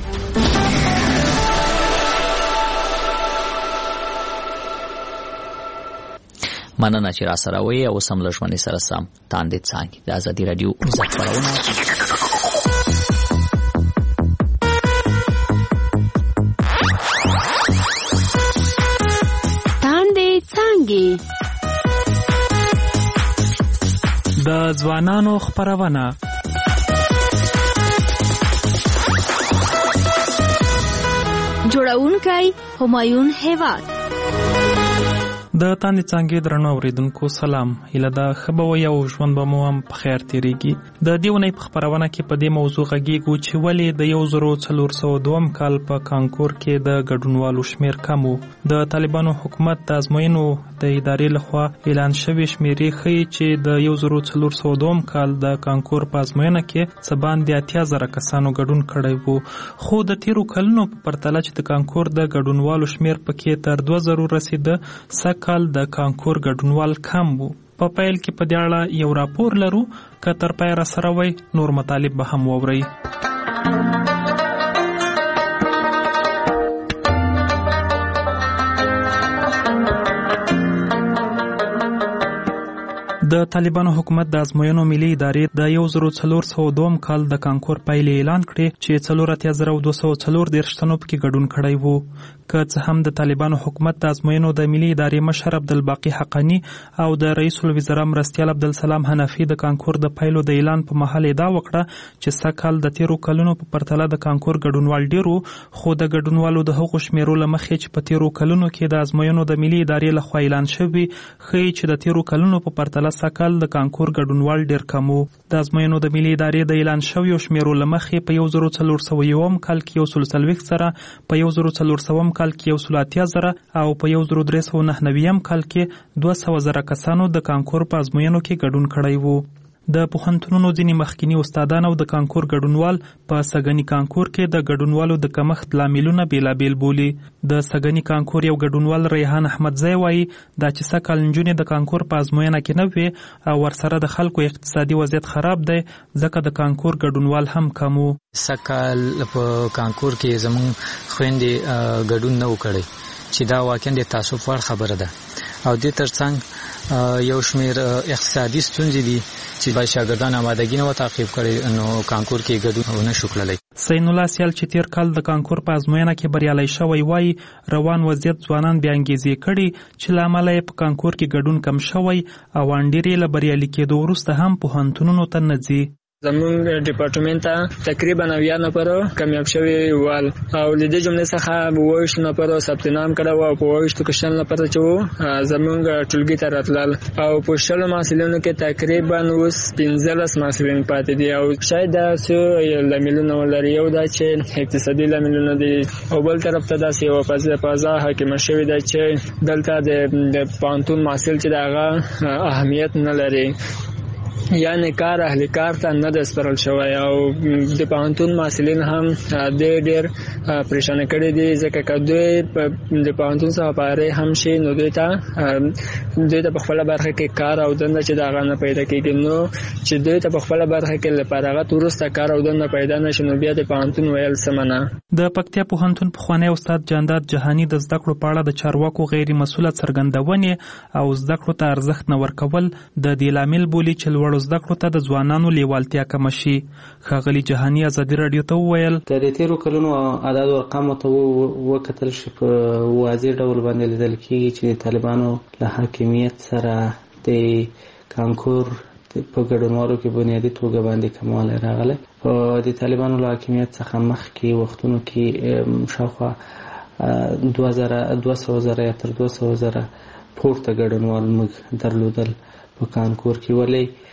مننه چې را سره وئ او سم له ژوندې سره سم تاندې څانګې د ازادي راډیو خپرونه تاندې څانګې د ځوانانو خپرونه جوړونکی همایون هیواد. د تاندې څانګې درنو اوریدونکو سلام. هیله ده ښه به وئ او ژوند به مو هم په خیر تېرېږي. د دې اونۍ په خپرونه کې په دې موضوع غږېږو چې ولې د یو زرو څلور سوه دوم کال په کانکور کې د ګډونوالو شمېر کم و. د طالبانو حکومت د ازموینو د ادارې لخوا اعلان شوې شمېرې ښیي چې د یو زرو څلور سوه دوم کال د کانکور په ازموینه کې څه باندې اتیا زره کسانو ګډون کړی و، خو د تېرو کلونو په پرتله چې د کانکور د ګډونوالو شمېر پکې تر دوه زرو رسېده، سږ کال د کانکور ګډونوال کم وو. په پیل کې په دې اړه یو راپور لرو، که تر پایه راسره وئ نور مطالب به هم واورئ. د طالبانو حکومت د ازموینو ملي ادارې د یو زر څلور سوه دوه کال د کانکور پایلې اعلان کړې چې څلور اتیا زره دوه سوه څلور دېرش تنو پکې ګډون کړی وو. که څه هم د طالبانو حکومت د ازموینو د ملي ادارې مشر عبدالباقي حقانی او د رئیس الوزرا مرستیال عبدالسلام حنفي د کانکور د پایلو د اعلان په مهال ادعا وکړه چې سږکال د تیرو کلونو په پرتله د کانکور ګډونوال ډیرو، خو د ګډونوالو د هغو شمیرو له مخې چې په تیرو کلونو کې د ازموینو د ملي ادارې لخوا اعلان شوي ښیي چې د تیرو کلونو په پرتله سږکال د کانکور ګډونوال ډیر کم وو. د ازموینو د ملي ادارې د اعلان شویو شمیرو له مخې په یو زر څلور سوه یوم کال کې یو سل څلوېښت زره، په یو زر څلور سوم کال کې یو سل اتیا زره او په یو زر درې سوه نهه نوېم کال کې دوه سوه زره کسانو د کانکور په ازموینو کې ګډون کړی وو. د پوهنتونونو ځینې مخکینی استادان او د کانکور ګډونوال په سږني کانکور کې د ګډونوالو د کمښت لاملونه بیلابیل بولي. د سږني کانکور یو ګډونوال ریحان احمدزی وایي دا چې سږکال نجونې د کانکور په ازموینه کې نه وې او ورسره د خلکو اقتصادي وضعیت خراب دی ځکه د کانکور ګډونوال هم کم وو. سږکال په کانکور کې زموږ خویندې ګډون نه و کړی چې دا واقعا د تاسف وړ خبره ده او دې ترڅنګ یو شمیر اقتصادي ستونزې دي چې باید شاګردان آمادګي نه و تعقیب کړي نو کانکور کې ګډون ونه شو کړلی. سین الله سیال چې تیر کال د کانکور په ازموینه کې بریالی شوی وایي روان وضعیت ځوانان بیا انګیزې کړي چې له امله یې په کانکور کې ګډون کم شوی او انډېرې له بریالي کېدو وروسته هم پوهنتونونو ته نه ځي. زمونږ ډپارټمنټ ته تقریبا اویا نفرو کامیاب شوي ول او له دې جملې څخه اوویشت نفرو ثبت نام کړی او په اوویشتو کې شل نفره چې وو زمونږ ټولګي ته راتلل او په شلو محصلینو کې تقریبا اوس پنځلس محصلین پاتې دي او شاید دا څه لاملونه ولري. یو دا چې اقتصادي لاملونه دي او بل طرف ته داسې یوه فضا حاکمه شوې ده چې دلته د پوهنتون محصل چې د هغه اهمیت نه لري یعنی کار اهل کار ته نه د سپارل شوی او د پوهنتون محصلین هم ډېر ډېر پریشانه کړي دي ځکه که دوی د پوهنتون څخه فارغ هم شي نو دوی ته دوی ته په خپله برخه کې کار او دنده چې د هغه نه پیدا کېږي نو چې دوی ته په خپله برخه کې له فراغت وروسته کار او دنده پیدا نه شي نو بیا د پوهنتون ویل سمه نه. د پکتیا پوهنتون پخوانی استاد جانداد جهاني د زده کړو په اړه د چارواکو غیر مسؤله څرګندونې او زده کړو ته ارزښت نه ورکول د دې لامل بولي چې لوړو زده کړو ته د ځوانانو لیوالتیا کمه شي. ښاغلي جهاني ازادي راډیو ته وویل که د تیرو کلونو اعداد او ارقامو ته وکتل شي په واضح ډول باندې لیدل کېږي چې د طالبانو له حاکمیت سره د کانکور په ګډونوالو کې بنیادي توګه باندې کموالی راغلی. د طالبانو له حاکمیت څخه مخکې وختونو کې شاوخوا دوه زره دوه سوه زره یا تر دوه سوه زره پورته ګډونوال موږ درلودل په کانکور کې،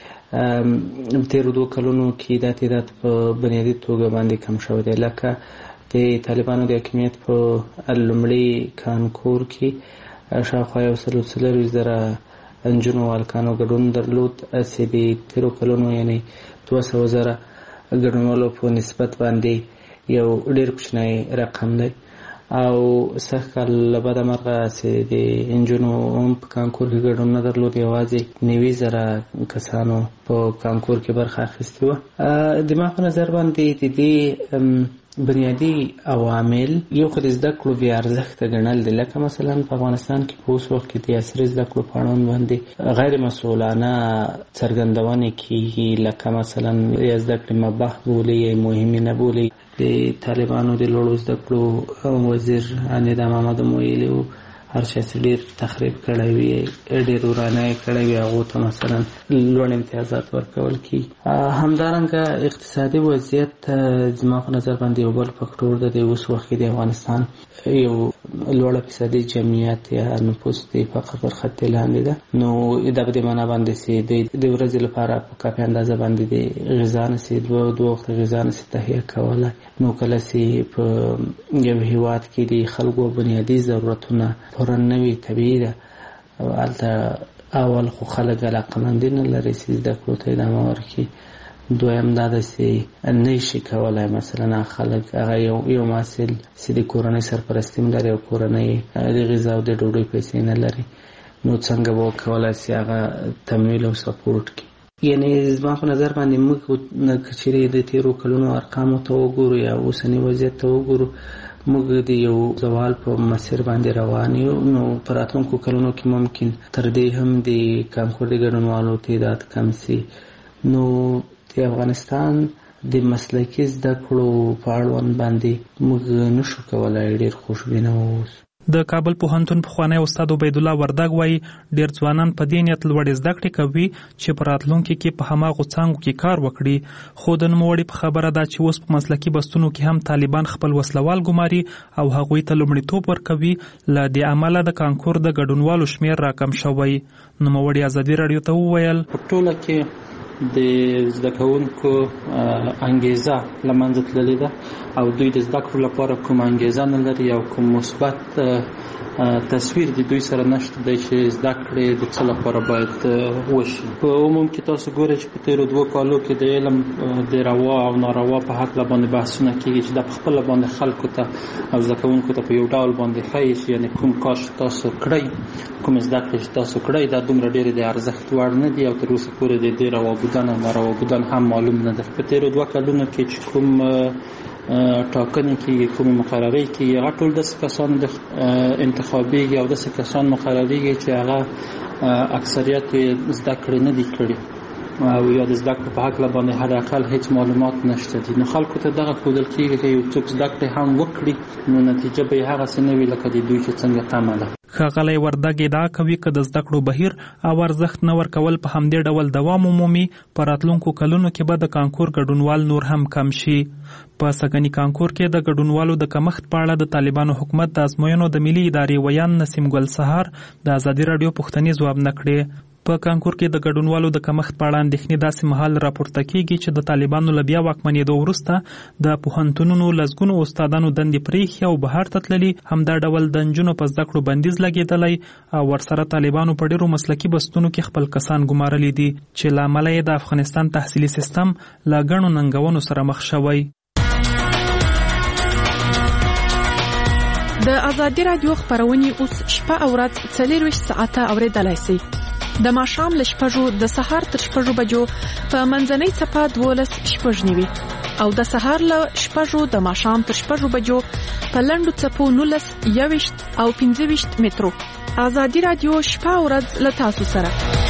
ولې تیرو دوه کلونو کې دا تعداد په بنیادي توګه باندې کم شوی دی. لکه د طالبانو د حاکمیت په لومړي کانکور کې شاوخوا یو سل څلوېښت زره نجونو هلکانو ګډون درلود چې د تیرو کلونو یعنی دوه سوه زره ګډونوالو په نسبت باندې یو ډېر کوچنی رقم دی او سږکال له بده مرغه چې د نجونو هم په کانکور کې ګډون نه درلود، یوازې نوي زره کسانو په کانکور کې برخه اخیستې وه. د ما په نظر باندې د دې بنیادي عوامل یو خو د زده کړو بې ارزښته ګڼل دي، لکه مثلا په افغانستان کې په اوس وخت کې د عصري زده کړو په اړوند باندې غیر مسؤلانه څرګندونې کېږي، لکه مثلا یا زده کړې مباح بولي یا مهمې نه بولي. د طالبانو د لوړو زده کړو وزیر نظام محمد ویلي وو هر چا چې ډېر تخریب کړی وي ډېر ورانه یې کړی وي هغو ته مثلا لوړ امتیازات ورکول کېږي. همدارنګه اقتصادي وضعیت زما په نظر باندې یو بل فکټور ده. د اوس وخت کې د افغانستان یو لوړ اقتصادي جمعیت یا نفوس د فقر پر خط لاندې ده، نو دا په دې معنا باندې چې د ورځې لپاره په کافي اندازه باندې د غذا نشي دوه دوه وخت غذا نشي تهیه کولی، نو کله چې په یو هېواد کې د خلکو بنیادي ضرورتونه پوره نه وي طبیعي ده. هلته اول خو خلک علاقمندي نه لري چې زده کړو ته ادامه ورکړي، دویم دا ده چې نه شي کولی مثلا خلک هغه یو محصل چې د کورنۍ سرپرستي هم لري او کورنۍ د غذا او د ډوډۍ پیسې نه لري، نو څنګه به وکولی چې هغه تمویل او سپورټ کړي. یعنی زما په نظر باندې موږ که چیرې د تیرو کلونو ارقامو ته وګورو یا اوسني وضعیت ته وګورو، موږ د یو زوال په مسیر باندې روان یو. نو په راتلونکو کلونو کې ممکن تر دې هم د کانکور د ګډونوالو تعداد کم سي. نو د افغانستان د مسلکي زده کړو په اړوند باندې موږ نشو کولای ډېر خوشبینه اوسو. د کابل پوهنتون پخوانی استاد عبید الله وردګ وایي ډېر ځوانان په دې نیت لوړې زده کړې کوي چې په راتلونکي کې په هماغو څانګو کې کار وکړي. خو د نوموړي په خبره ده چې اوس په مسلکي بستونو کې هم طالبان خپل وسلوال ګماري او هغوی ته لومړیتوب ورکوي. له دې امله د کانکور د ګډونوالو شمېر راکم شوی. نوموړي ازادي راډیو ته وویل په ټوله کې د زده کوونکو انګیزه له منځه تللې ده او دوی د زده کړو لپاره کوم انګیزه نه لري او کوم مثبت تصویر د دوی سره نشته دی چې زده کړې د څه لپاره باید وشي. په عموم کې تاسو ګورئ چې په تېرو دوه کالو کې د علم د روا او ناروا په هکله باندې بحثونه کېږي چې دا په خپله باندې خلکو ته او زده کوونکو ته په یو ډول باندې ښایي چې یعنې کوم کار چې تاسو کړئ کوم زده کړې چې تاسو کړئ دا دومره ډېرې د ارزښت وړ نه دي او تر اوسه پورې د دې روا بودن او ناروا بودن هم معلوم نه ده. په تېرو دوه کلونو کې چې کوم ټاکنې کېږي کومې مقررې کېږي هغه ټول داسې کسان د انتخابېږي او داسې کسان مقررېږي چې هغه اکثریت زده کړې نه دي کړي او یا د زده کړې په هکله باندې حد اقل هیڅ معلومات نشته دي. نو خلکو ته دغه ښودل کېږي که یو څوک زده کړې هم وکړي نو نتیجه به یې هغسې نه وي لکه د دوی چې څنګه تمه ده. ښاغلی وردګ ادعا کوي که د زده کړو بهیر او ارزښت نه ورکول په همدې ډول دوام ومومي په راتلونکو کلونو کې به د کانکور ګډونوال نور هم کم شي. په سږني کانکور کې د ګډونوالو د کمښت په اړه د طالبانو حکومت د ازموینو د ملي ادارې ویان نسیم ګل سهار د ازادي راډیو پوښتنې ځواب نه کړې. په کانکور کې د ګډونوالو د کمښت په اړه اندېښنې داسې مهال راپورته کېږي چې د طالبانو له بیا واکمنېدو وروسته د پوهنتونونو لسګونو استادانو دندې پرېښي او بهر ته تللي. همدا ډول د نجونو په زده کړو بندیز لګېدلی او ورسره طالبانو په ډېرو مسلکي بستونو کې خپل کسان ګمارلي دي چې له امله یې د افغانستان تحصیلي سیستم له ګڼو ننګونو سره مخ شوی. د ازادي راډیو خبرونه اوس شپه او ورځ څلورویشت ساعته اوریدلای شئ. د ماښام له شپږو د سهار تر شپږو بجو په منځنۍ څپه دولس شپږ نیوي او د سهار له شپږو د ماښام تر شپږو بجو په لنډو څپو نولس یوویشت او پنځه ویشت مترو. ازادي راډیو شپه او ورځ له تاسو سره.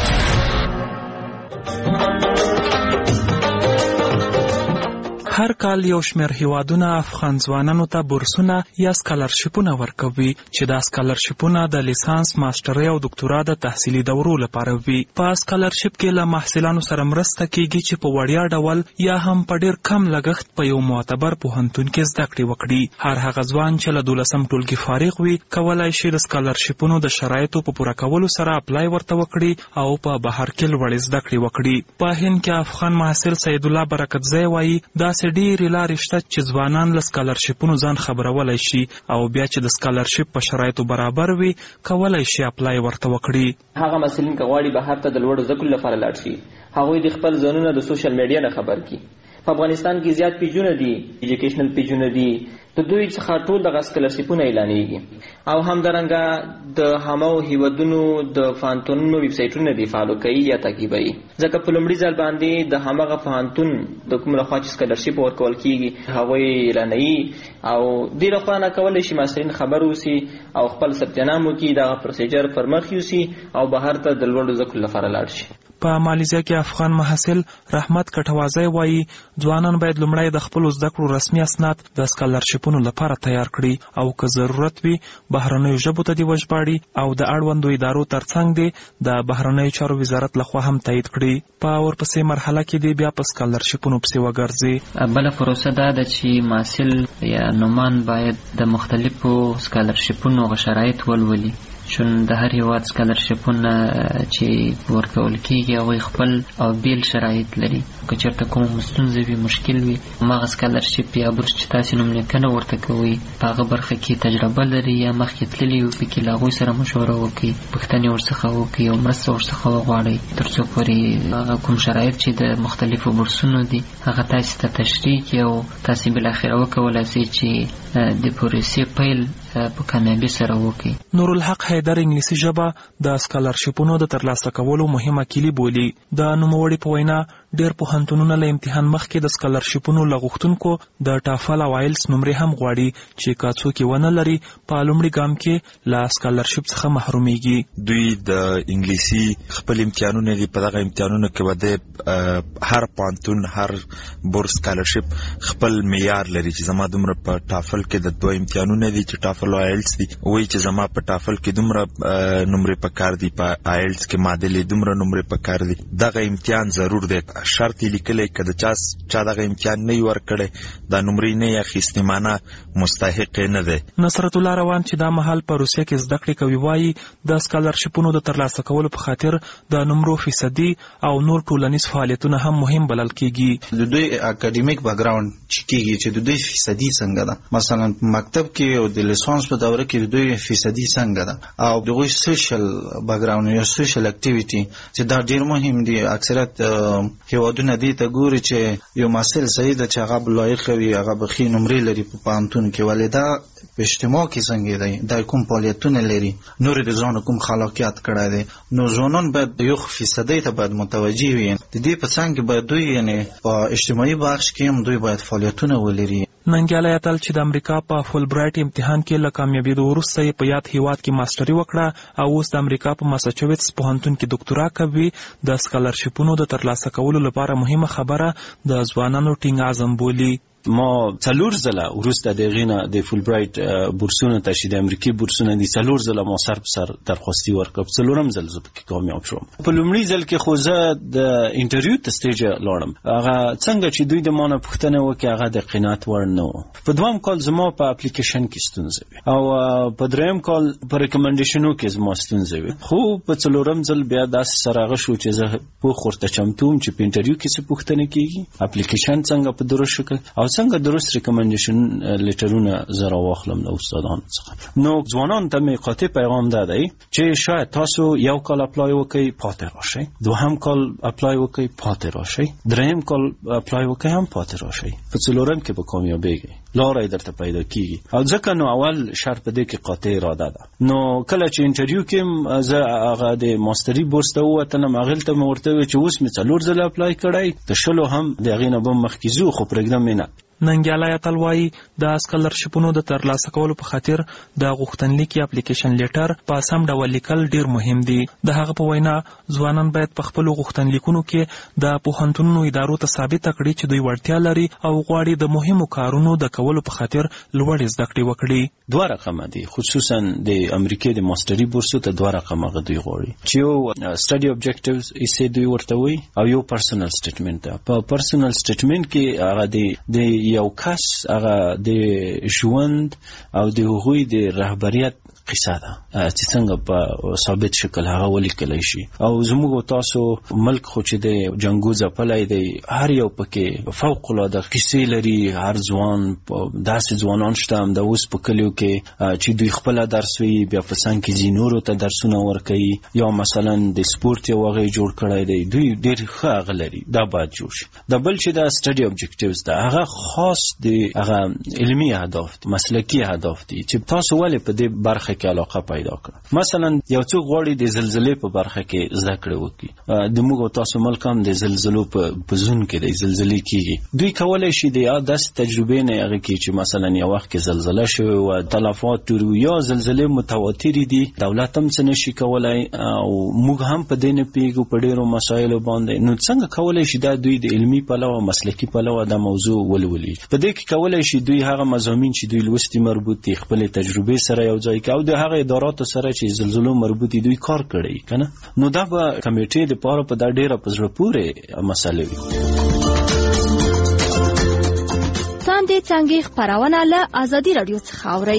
هر کال یو شمېر هیوادونه افغان ځوانانو ته بورسونه یا سکالرشیپونه ورکوي چې دا سکالرشیپونه د لیسانس، ماسټرۍ او دکتورا د تحصیلي دورو لپاره وي. په سکالرشیپ کې له محصلانو سره مرسته کیږي چې په وړیا ډول یا هم په ډېر کم لګښت په یو معتبر پوهنتون کې زده کړې وکړي. هر هغه ځوان چې له دولسم ټولګي فارغ وي کولای شي د سکالرشیپونو د شرایطو په پوره کولو سره اپلای ورته وکړي او په بهر کې لوړې زده کړې وکړي. په هند کې افغان محصل سید الله برکتزی وایي داسې ډېرې لارې شته چې ځوانان له سکالرشیپونو ځان خبرولی شي او بیا چې د سکالرشیپ په شرایطو برابر وي کولی شي اپلای ورته وکړي. هغه محصلین که غواړي بهر ته د لوړو زده کړو لپاره لاړ شي هغوی د خپل ځانونه د سوشل میډیا نه خبر کړي. په افغانستان کې زیات پیجونه دي، ایجوکیشنل پیجونه دي، د دوی څخه ټول دغه سکالرشیپونه اعلانېږي او همدارنګه د هماغو هیوادونو د پوهنتونونو ویب سایټونه دي فالو کوي یا تعقیبوي. ځکه په لومړي ځل باندې د هماغه پوهنتون د کوم لخوا چې سکالرشیپ ورکول کېږي هغوی اعلانوي او دې لخوا نه کولی شي محصلین خبر اوسي او خپل ثبت نام وکړي، دغه پروسیجر پر مخ یوسي او بهر ته د لوړو زده کړو لپاره لاړ شي. په مالیزیا کې افغان محصل رحمت کټوازی وایي ځوانان باید لومړی د خپلو زده کړو رسمي اسناد د سکالرشیپونو لپاره تیار کړي او که ضرورت وي بهرنیو ژبو ته دې وژباړي او د اړوندو ادارو ترڅنګ دې د بهرنیو چارو وزارت لخوا هم تایید کړي. په ورپسې مرحله کې دې بیا په سکالرشیپونو پسې وګرځي. بله پروسه دا ده چې محصل یا نومان باید د مختلفو سکالرشیپونو شرایط ولولي چون د هر هیواد سکالرشیپونه چې ورکول کېږي هغوی خپل او بیل شرایط لري. که چېرته کومه ستونزه وي مشکل وي هماغه سکالرشیپ یا بورس چې تاسې نوملیکنه ورته کوئ په هغه برخه کې تجربه لري یا مخکې تللي وي پکې له هغوی سره مشوره وکړئ، پوښتنې ورڅخه وکړئ او مرسته ورڅخه وغواړئ تر څو پورې هغه کوم شرایط چې د مختلفو بورسونو دي هغه تاسې ته تشریح کړي او تاسې بالاخره وکولای شئ چې د پروسې پیل په کامیابی سره وکړي. نورالحق حیدر انګلیسي ژبه د سکالرشیپونو د ترلاسه کولو مهمه کلي بولي. د نوموړي په وینا ډېر پوهنتونونه له امتحان مخکې د سکالرشیپونو له غوښتونکو د ټافل او آیلس نمرې هم غواړي چې که څوک یې ونه لري په لومړي ګام کې له سکالرشیپ څخه محرومیږي. دوی د انګلیسي خپل امتحانونه دي، په دغه امتحانونو کې به د هر پوهنتون هر بورس سکالرشیپ خپل معیار لري چې زما دومره په ټافل کې د دوه امتحانونه دي چې ټافل او آیلس دي، وایي چې زما په ټافل کې دومره نمرې پکار دي، په آیلس کې معادلې دومره نمرې پکار دي. دغه امتحان ضرور دی، شرط یې لیکلی که د چا چا دغه امتحان نه وي ورکړی دا نمرې نه یې اخیستې معنی مستحق یې نه دی. نصرت الله روان چې دا مهال په روسیه کې زده کړې کوي وایي د سکالرشیپونو د ترلاسه کولو په خاطر د نمرو فیصدي او نور ټولنیز فعالیتونه هم مهم بلل کېږي. د دوی اکاډمیک بیکګراوند چې کېږي چې د دوی فیصدي څنګه ده، مثلا په مکتب کې او د لیسانس په دوره کې د دوی فیصدي څنګه ده، او دغه سوشل بیکګراوند یا سوشل اکټیویټي چې دا ډیر مهم دي. اکثریت هیوادونه دي ته ګوري چې یو محصل صحیح ده چې هغه لایق وي، هغه بخي نمرې لري په پوهنتون کې، ولې دا په اجتماع کې څنګه دی، دا کوم فعالیتونه لري، نور د ځان کوم خلاقیت کړی دی. نو ځوانان باید یو فیصدي ته باید متوجه وي. د دې په څنګ کې باید دوی یعنی په اجتماعي بخش کې هم دوی باید فعالیتونه ولري. ننګیالی اتل چې د امریکا په فول برایټ امتحان کې له کامیابېدو وروسته یې په یاد هیواد کې ماسټري وکړه او اوس د امریکا په ماساچوټس پوهنتون کې ډاکټورا کوي. د سکالرشیپونو د ترلاسه کولو لپاره مهمه خبره د ځوانانو ټینګ عزم بولي. ما څلور ځله وروسته د غینا د فول برایټ بورسونه ته چې د امریکای بورسونه دي څلور ځله ما سر په سر درخواستي ورکړم، څلورم ځل زه پکې کامیاب شوم. په لومړي ځل کې خو زه د انټرویو ته سټیج لاړم، هغه څنګه چې دوی د مانه پوښتنه وکړه هغه د قناعت وړ نه و. په دویم کال زما په اپلیکیشن کې ستونزه وي او په دریم کال په ریکمنډیشنو کې زما ستونزه وي، خو په څلورم ځل بیا داسې سره هغه شو چې زه پوه ورته چمتو وم چې په انټرویو کې څه پوښتنه کېږي، اپلیکیشن څنګه په درست شکل او څنګه درست ریکمنډیشن لیټرونه زه راواخلم د استادانو څخه. نو ځوانانو ته مې قاطع پیغام دا دی چې شاید تاسو یو کال اپلای وکړئ پاتې راشئ، دوهم کال اپلای وکړئ پاتې راشئ، دریم کال اپلای وکړئ هم پاتې راشئ، په څلورم کې به کامیابیږئ، لاره یې درته پیدا کېږي. او ځکه نو اول شرط په دې کې قاطع اراده ده. نو کله چې انټرویو کې زه هغه د ماستري بورس ته ووتلم، هغې ته مې ورته وویل چې اوس مې څلور ځله اپلای کړی، د شلو هم د هغې نه به مخکې ځو، خو پرېږدم یې نه. ننګیالی اتل وایي د سکالرشیپونو د ترلاسه کولو په خاطر د غوښتنلیک یا اپلیکیشن لیټر په سم ډول لیکل ډیر مهم دي. د هغه په وینا ځوانان باید په خپلو غوښتنلیکونو کې د پوهنتونونو ادارو ته ثابته کړي چې دوی وړتیا لري او غواړي د مهمو کارونو د کولو په خاطر لوړې زده کړې وکړي. دوه رقمه دي، خصوصا د امریکای د ماستري بورسو ته دوه رقمه دوی غواړي چې یو سټډي اوبجیکټیوز یې دوی ورته وایي او یو پرسنل سټیټمنټ ده. په پرسنل سټیټمنټ کې هغه د یو کس هغه د ژوند او د هغوی د رهبریت قصه ده چې څنګه په ثابت شکل هغه ولیکلی شي. او زموږ تاسو ملک خو چې د جنګو ځپلی دی، هر یو پکې فوق العاده قصې لري. هر ځوان داسې ځوانان شته هم د اوس په کلیو کې چې دوی خپله درس وي، بیا په څنګ کې ځي نورو ته درسونه ورکوي، یا مثلا د سپورت یو هغه جوړ کړی دی، دوی ډېر ښه هغه لري، دا باید جوړ شي. د بل چې دا سټډي اوبجیکټیوز ده هغه خاص د هغه علمي اهداف دي، مسلکي اهداف دي چې تاسو ولې په دې برخه کې علاقه پیدا کړه. مثلا یو څوک غواړي د زلزلې په برخه کې زده کړه وکړي، د موږ تاسو ملک هم د زلزلو په زون کې د زلزلې کېږي، دوی کولی شي د داسې تجربې نه هغه کې چې مثلا یو وخت کې زلزله شوې وه، تلفات ډېر یا زلزلې متواترې دي، دولت هم څه نشي کولی او موږ هم په دې نه پوهېږو په ډېرو مسایلو باندې. نو څنګه کولی شي دا دوی د علمي پلوه مسلکي پلوه دا موضوع ولولي؟ په دې کې کولی شي دوی هغه مضامین چې دوی لوستي مربوط دي خپلې تجربې سره یو ځای کړي او د هغه اداراتو سره چې زلزلو مربوط دي دوی کار کړی کنه. نو دا به کمیټې د پاره په دا ډیره په زړه پورې مسله وي. څنګه څنګه خبرونه له ازادي رادیو څخه اوري.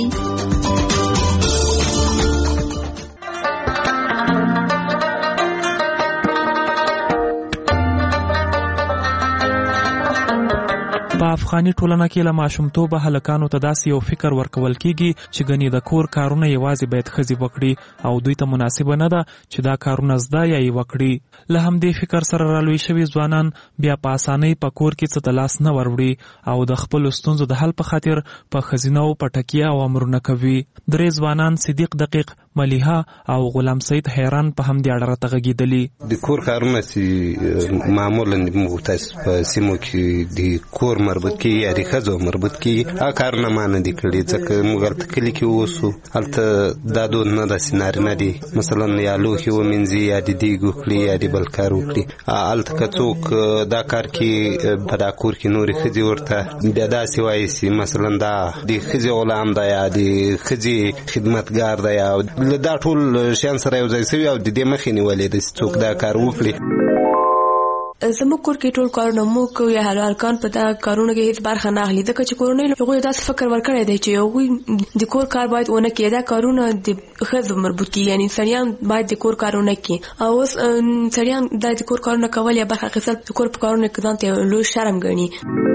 په افغاني ټولنه کې له ماشومتوبه هلکانو ته داسې یو فکر ورکول کېږي چې ګنې د کور کارونه یوازې باید ښځې وکړي او دوی ته مناسبه نه ده چې دا کارونه زده یا یې وکړي. له همدې فکر سره رالوی شوي ځوانان بیا په اسانۍ په کور کې څه د لاس نه وروړي او د خپلو ستونزو د حل په خاطر په ښځینه‌و په ټکیه او امرونه کوي. درې ځوانان صدیق دقیق، ملیحه او غلام سید حیران په همدې اړه راته غږېدلي. د کور کارونه چې معمولا موږ تاسو په سیمو کې د کور مربوط کېږي یا د ښځو مربوط کېږي هغه کارونه ما نه دي کړي ځکه موږ هلته کلي کې اوسو. هلته دا دود نه داسې نارینه دي مثلا یا لوښي ومینځي یا د دیګ وکړي یا د بل کار وکړي. هلته که څوک دا کار کې په دا کور کې نورې ښځې ورته بیا داسې وایي چې مثلا دا د ښځې غلام ده یا د ښځې خدمتګار ده یا دا ټول شیان سره یو ځای شوي او د دې مخې نیولې ده چې څوک دا کار وکړي. زموږ کور کې ټول کارونه موږ کوو یا هلکان په دا کارونو کې هیڅ برخه نه اخلي ځکه چې کورنۍ هغوی داسې فکر ورکړی دی چې هغوی د کور کار باید ونه کړي. دا کارونه د ښځو مربوط کېږي یعنې سړیان باید د کور کار ونه کړي او اوس سړیان دا د کور کارونه کول یا برخه اخیستل د کور په کارونو کې ځان ته لوی شرم ګڼي.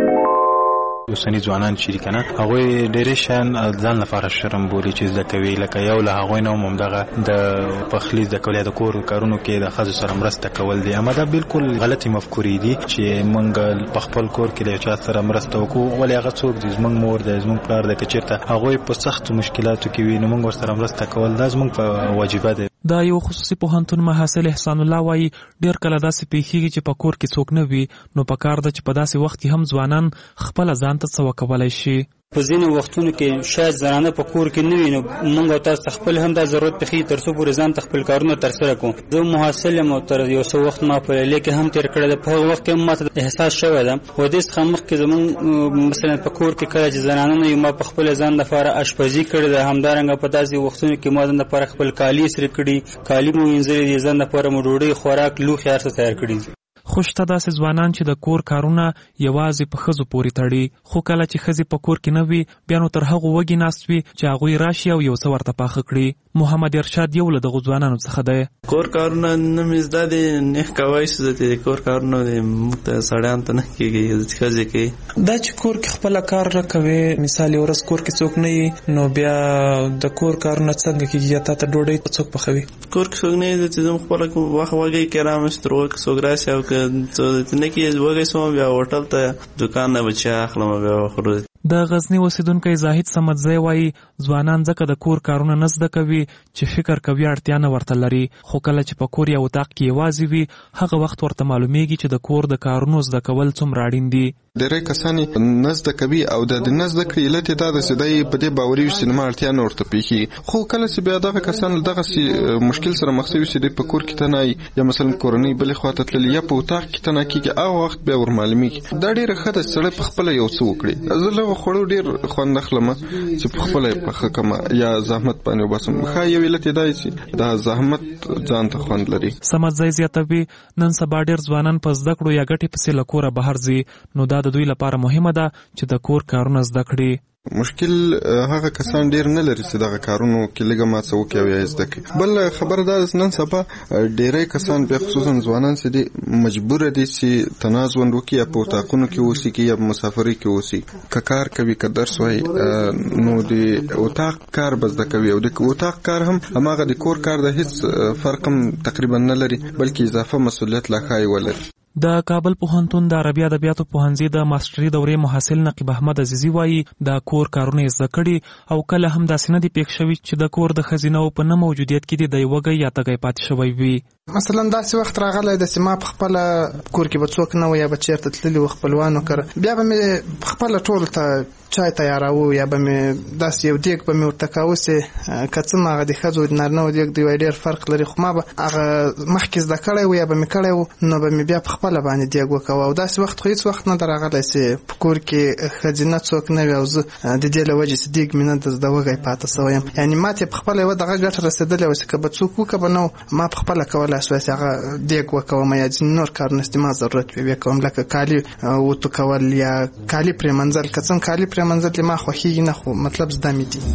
اوسني ځوانان چې دي که نه هغوی ډېرې شیان ځان لپاره شرم بولي چې زده کوي. لکه یو له هغوی نه هم همدغه د پخلي زده کول یا د کور کارونو کې د ښځو سره مرسته کول دي. اما دا بالکل غلطې مفکورې دي چې موږ په خپل کور کې د یو چا سره مرسته وکړو. ولې هغه څوک دي زموږ مور دی زموږ پلار دی که چېرته هغوی په سختو مشکلاتو کې وي نو موږ ورسره مرسته کول دا زموږ په واجبه دی. دا یو خصوصي پوهنتون محصل احسان الله وایي ډېر کله داسې پیښیږي چې په کور کې څوک نه وي نو په کار ده چې په داسې وخت کې هم ځوانان خپله ځان ته څه وکولی شي. په ځینو وختونو کې شاید زنانه په کور کې نه وي نو موږ او تاسو خپل هم دا ضرورت پېښېږي تر څو پورې ځان ته خپل کارونه ترسره کړو. زه محصل یم او تر یو څه وخت ما په لیلیه کې هم تېر کړی ده. په هغه وخت کې هم ما ته احساس شوی ده و دې څخه مخکې زموږ مثلا په کور کې کله چې زنانه نه وي ما په خپل ځان لپاره اشپزي کړې ده. همدارنګه په داسې وختونو کې ما ځان لپاره خپل کالي استری کړي کالي مو وینځلي دي ځان لپاره مو ډوډۍ خوراک لوښي هر څه تیار کړي دي. خو شته داسې ځوانان چې د کور کارونه یوازې په ښځو پورې تړي خو کله چې ښځې په کور کې نه وي بیا نو تر هغو وږي ناست وي چې هغوی راشي او یو څه ورته پاخه کړي. محمد ارشاد یو له دغو ځوانانو څخه دی. کور کارونه نه مې زده دي نه کوی چې د کور کارونه موږ ته سړیانو ته نه کېږي ښځې کوي. دا چې کور کې خپله کار نه کوي مثال یو ورځ کور کې څوک نه وي نو بیا د کور کارونه څنګه کېږي یا تا ته ډوډۍ څوک پخوي؟ کور کې څوک نه وي چې زه خپله وخت وږی کې رامشت تر وخت څوک راشي او نه کې وږی سوم بیا هوټل ته دوکان نه بچی اخلم بیا خورو. د غزنی اوسیدونکی زاهد سمدزی وایي ځوانان ځکه د کور کارونه نه زده کوي چې فکر کوي اړتیا نه ورته لري خو کله چې په کور یا اتاق کې یوازې وي هغه وخت ورته معلومیږي چې د کور د کارونو زده کول څومره اړین دي. ډېری کسان نه زده کوي او د نه زده کړې علت یې دا ده چې دی په دې باوري وي چې زما اړتیا نه ورته پېښېږي. خو کله چې بیا دغه کسان له دغسې مشکل سره مخ شوي چې دی په کور کې تنایي یا مثلا کورنۍ بلې خواته تللي یا په اتاق کې تنه کېږي هغه وخت بیا ور معلومیږي. دا ډېره ښه ده چې سړی په خپله یو څه وکړي. زه له هغو خوړو ډېر خوند اخلم چې په خپله یې پخه کړم یا زحمت باندې وباسم. ښه یو علت یې دا چې دا زحمت ځان ته خوند لري. سمدزی زیاتوي نن سبا ډېر ځوانان په زده کړو یا ګټې پسې له کوره بهر ځي نو دا د دوی لپاره مهمه ده چې د کور کارونه زده کړي. مشکل هغه کسان ډیر نه لري چې دغه کارونو کې لږه ما څه وکړي او یا زده کړي. بل خبره دا ده نن سبا ډیری کسان بیا خصوصا ځوانان چې دي مجبوره دي چې تناز ژوند وکړي یا په اتاقونو کې اوسي یا په مسافرۍ کې اوسي. که کار کوي که درس وایي نو د اتاق کار به زده کوي او د اتاق کار هم هماغه د کور کار د هیڅ فرق هم تقریبا نه لري بلکې اضافه مسؤلیت لا ښایي ولري. د کابل پوهنتون د عربي ادبیاتو پوهنځي د ماستري دورې محصل نقیب احمد عزیزي وایي د کور کارونه زده کړي او کله هم داسې نه دي پېښ شوي چې د کور د ښځینو په نه موجودیت کې د دی وږی یا تږی پاتې شوی وي. مثلا داسې وخت راغلی ده چې ما په خپله کور کې به څوک نه و یا به چېرته تللي و خپلوانو کره بیا به مې خپله ټولو ته چای تیاراوه یا به مې داسې یو دیګ به مې ورته کاوه چې که څه هغه د ښځو د نارینهو دیګ دی وایي ډېر فرق لري خو ما به هغه مخکې زده کړی و یا به مې کړی و نو به مې بیا په خپله باندې دیګ وکوه او داسې وخت خو هېڅ وخت نه ده راغلی چې په کور کې ښځینه څوک نه وي او زه د دې له وجې چې دیګ مې نه د زده وږی پاته سوی یم. یعنې ما ته یې په خپله یوه دغه ګټه رسېدلې وه چې که به څوک وکړه به نه ما په خپله کولی شوی چې هغه دیګ وکوم یا ځینې نور کارونه چې ما ضرورت وي ویې کوم لکه کالي وتو کول یا کالي پرېمنځل که څنګه کالي پرېمنځل ما خوښېږي نه خو مطلب زده مې دي.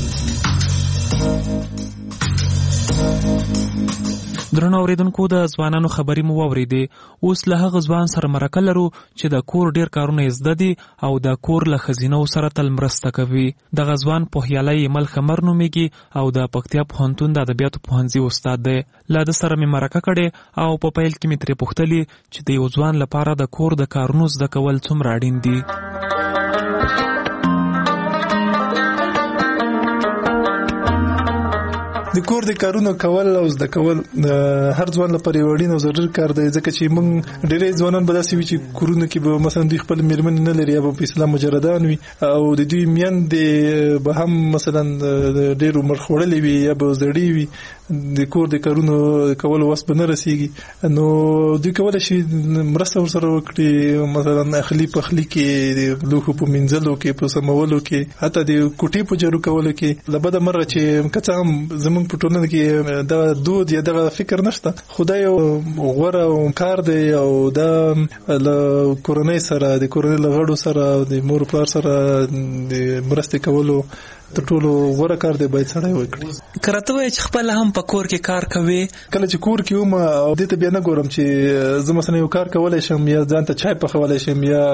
درنو اوریدونکو د ځوانانو خبرې مو واورېدې. اوس له هغه ځوان سره مرکه لرو چې د کور ډېر کارونه یې زده دي او د کور له ښځینو سره تل مرسته کوي. دغه ځوان پوهیالی ایمل خمر نومیږي او د پکتیا پوهنتون د ادبیاتو پوهنځي استاد دی. له ده سره مې مرکه کړې او په پیل کې مې ترې پوښتلي چې د یو ځوان لپاره د کور د کارونو زده کول څومره اړین دي. د کور د کارونو کول او زده کول هر ځوان لپاره یو اړین او ضروري کار دی، ځکه چې موږ ډېری ځوانان به داسې وي چې کورونه کې به مثلا دوی خپل میرمنې نه لري یا به په اسلام مجردان وي او د دوی میندې به هم مثلا ډېر عمر خوړلې وي یا به زړې وي، د کور د کارونو کولو وس به نه رسیږي. نو دوی کولی شي مرسته ورسره وکړي، مثلا اخلي پخلي کې، د لوښو په مینځلو کې، په سمولو کې، حتی د کوټې په جارو کولو کې. له بده مرغه چې که څه هم زموږ په ټولنه کې دغه دود یا دغه فکر نشته، خو دا یو غوره کار دی او دا له کورنۍ سره، د کورنۍ له غړو سره، د مور پلار سره د مرستې کولو تر ټولو غوره کار دی، باید سړی وکړي. که راته وایې چې خپله هم په کور کې کار کوې؟ کله چې کور کې وم او دې ته بیا نه ګورم چې زه مثلا یو کار کولی شم یا ځان ته چای پخولی شم یا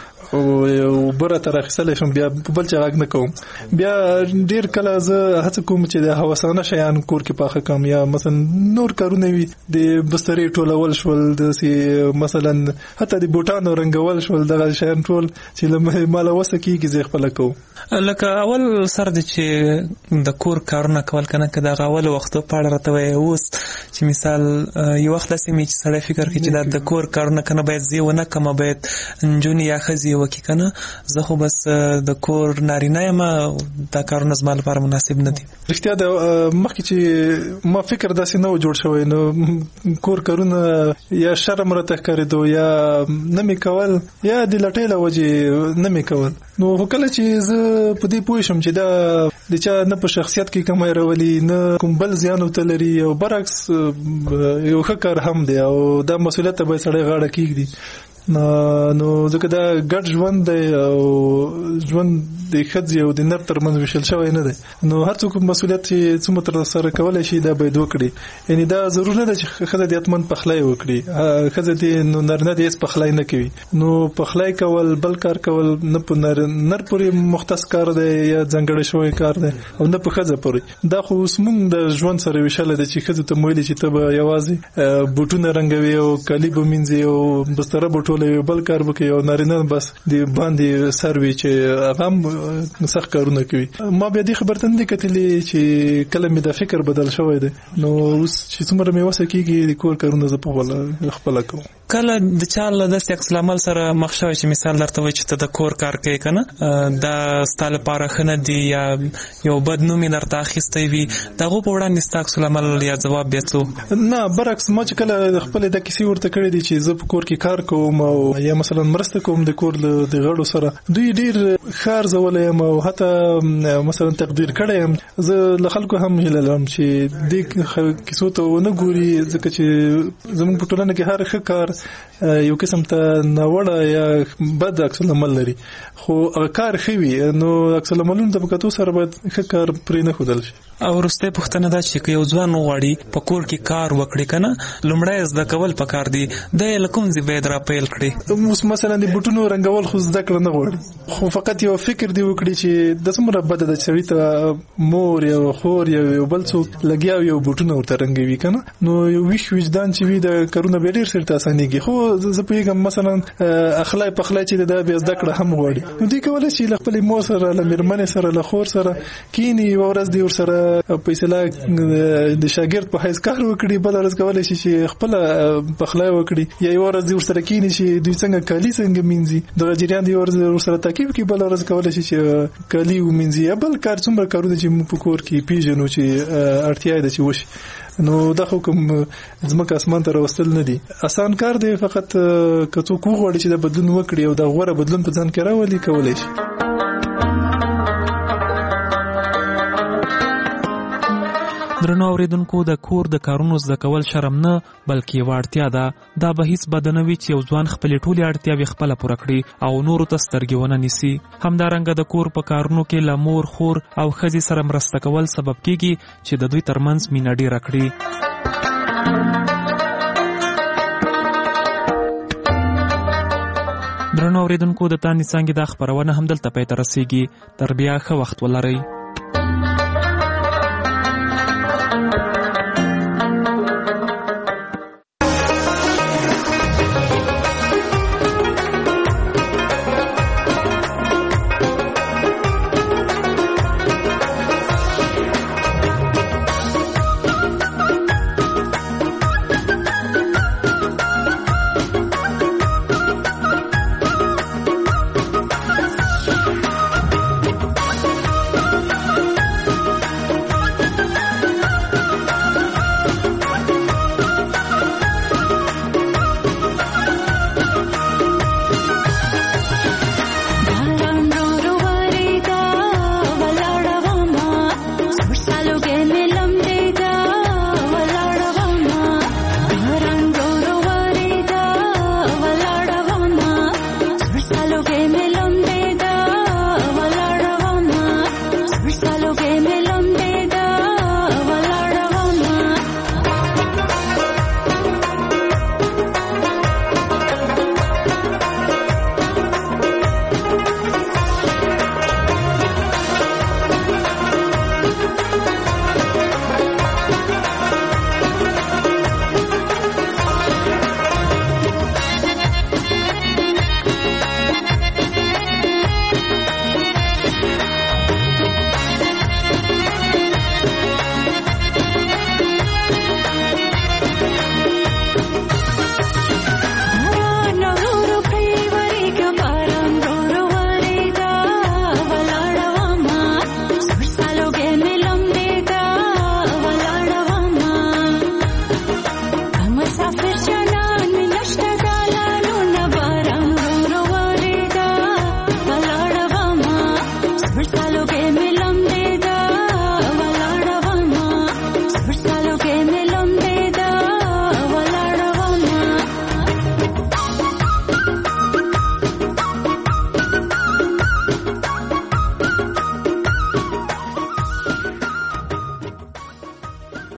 اوبه راته راخیستلی شم، بیا په بل چا غږ نه کوم. بیا ډېر کله زه هڅه کوم چې د هوسانه شیان کور کې پاخه کړم، یا مثلا نور کارونه وي، د بسترې ټولول شول، داسې مثلا حتی د بوټانو رنګول شول، دغه شیان ټول چې ماله وسه کېږي زه خپله کوم. لکه اول سر دی چې د کور کارونه کول کنه که دغه اول وختو په اړه راته وایې اوس چې مثال یو وخت داسې مې چې سړی فکر کوي چې دا د کور کارونه کنه باید زه ونه کړم، باید نجونې یا ښځې وکړي کنه، زه خو بس د کور نارینه یم، دا کارونه زما لپاره مناسب نه دي. رښتیا د مخکې چې ما فکر داسې نه و جوړ شوی، نو کور کارونه یا شرم راته ښکارېدو یا نه مې کول یا د لټۍ له وجې نه مې کول. نو کله چې زه په دې پوه شم چې دا د چا نه په شخصیت کې کمی راولي، نه کوم بل زیان ورته لري، او برعکس یو ښه کار هم دی او دا مسؤلیت ته باید سړی غاړه کېږدي. نو ځکه دا ګډ ژوند دی او ژوند د ښځې او د نر ترمنځ ویشل شوی نه دی، نو هر څوک مسؤلیت چې څومره ترسره کولی شي دا باید وکړي. یعنې دا ضرور نه ده چې ښځه دې حتمن پخلی وکړي، ښځه دې نو نارینه دې هېڅ پخلی نه کوي. نو پخلی کول، بل کار کول نه په نر پورې مختص کار دی یا ځانګړی شوی کار دی او نه په ښځه پورې. دا خو اوس موږ د ژوند سره ویشلی دی چې ښځو ته ویلي چې ته به یوازې بوټونه رنګوي او کالي به مینځي او بستره به ټولوي، بل کار به کوي، او نارینه بس د باندې سر وي چې هغه هم سخت کارونه کوي. ما بیا دې خبر ته نه دي کتلې چې کله مې دا فکر بدل شوی دی، نو اوس چې څومره مې وسه کېږي د کور کارونه زه په خپله کوم. کله د چا له داسې عکس العمل سره مخ شوی چې مثال درته وایي چې ته د کور کار کوې که نه، دا ستا لپاره ښه نه دي یا یو بد نوم یې درته اخیستی وي، د هغو په وړاندې ستا عکس العمل یا ځواب بیا څه؟ نه، برعکس ما چې کله خپلې دا کیسې ورته کړې دي چې زه په کور کې کار کوم او یا مثلا مرسته کوم د کور د غړو سره، دوی ډېر ښه ارزولی یم او حتی مثلا تقدیر کړی یم. زه له خلکو هم هیله لرم چې دې کیسو ته ونه ګوري، ځکه چې زموږ په ټولنه کې هر ښه کار یو قسم ته ناوړه یا بد عکس العمل لري، خو هغه کار ښه وي، نو عکس العملونو ته په کتو سره باید ښه کار پرې نه ښودل شي. او وروستی پوښتنه دا چې که یو ځوان وغواړي په کور کې کار وکړي که نه، لومړی زده کول پکار دي، دا یې له کوم ځای باید را پیل کړي؟ اوس مثلا د بوټونو رنګول خو زده کړه نه غواړي، خو فقط یو فکر دی وکړي چې د څومره بده ده چې سړي ته مور یا خور یا یو بل څوک لګیا وي او بوټونه ورته رنګوي که نه، نو یو ویښ وجدان چې وي د کارونه بیا ډېر سرته اسانېږي. خو زه پوهېږم مثلا اخلی پخلی چې دا بیا زده کړه هم غواړي، نو دوی کولی شي له خپلې مور سره، له مېرمنې سره، له خور سره کښېني، یوه ورځ دې ورسره په اصطلاح د شاګرد په حیث کار وکړي، بله ورځ کولی شي چې خپله پخلی وکړي، یا یوه ورځ دې ورسره کښېني چې دوی څنګه کالي څنګه مینځي، دغه جریان دې یوه ورځ ورسره تعقیب کړي، بله ورځ کولی شي چې کالي ومینځي، یا بل کار څومره کارونه چې موږ په کور کې پیژنو چې اړتیا ده چې وشي. نو دا خو کوم ځمکه اسمان ته راوستل نه دي، اسان کار دی، فقط که څوک وغواړي چې دا بدلون وکړي او دا غوره بدلون په ځان کې راولي، کولی شي. درنو اوریدونکو، د کور د کارونو زده کول شرم نه بلکې یوه اړتیا ده. دا به هیڅ بده نه وي چې یو ځوان خپلې ټولې اړتیاوې خپله پوره کړي او نورو ته سترګې ونه نیسي. همدارنګه د کور په کارونو کې له مور، خور او ښځې سره مرسته کول سبب کیږي چې د دوی ترمنځ مینه ډېره کړي. درنو اوریدونکو، د تانې څانګې دا خپرونه همدلته پای ته رسیږي. تر بیا ښه وخت ولرئ.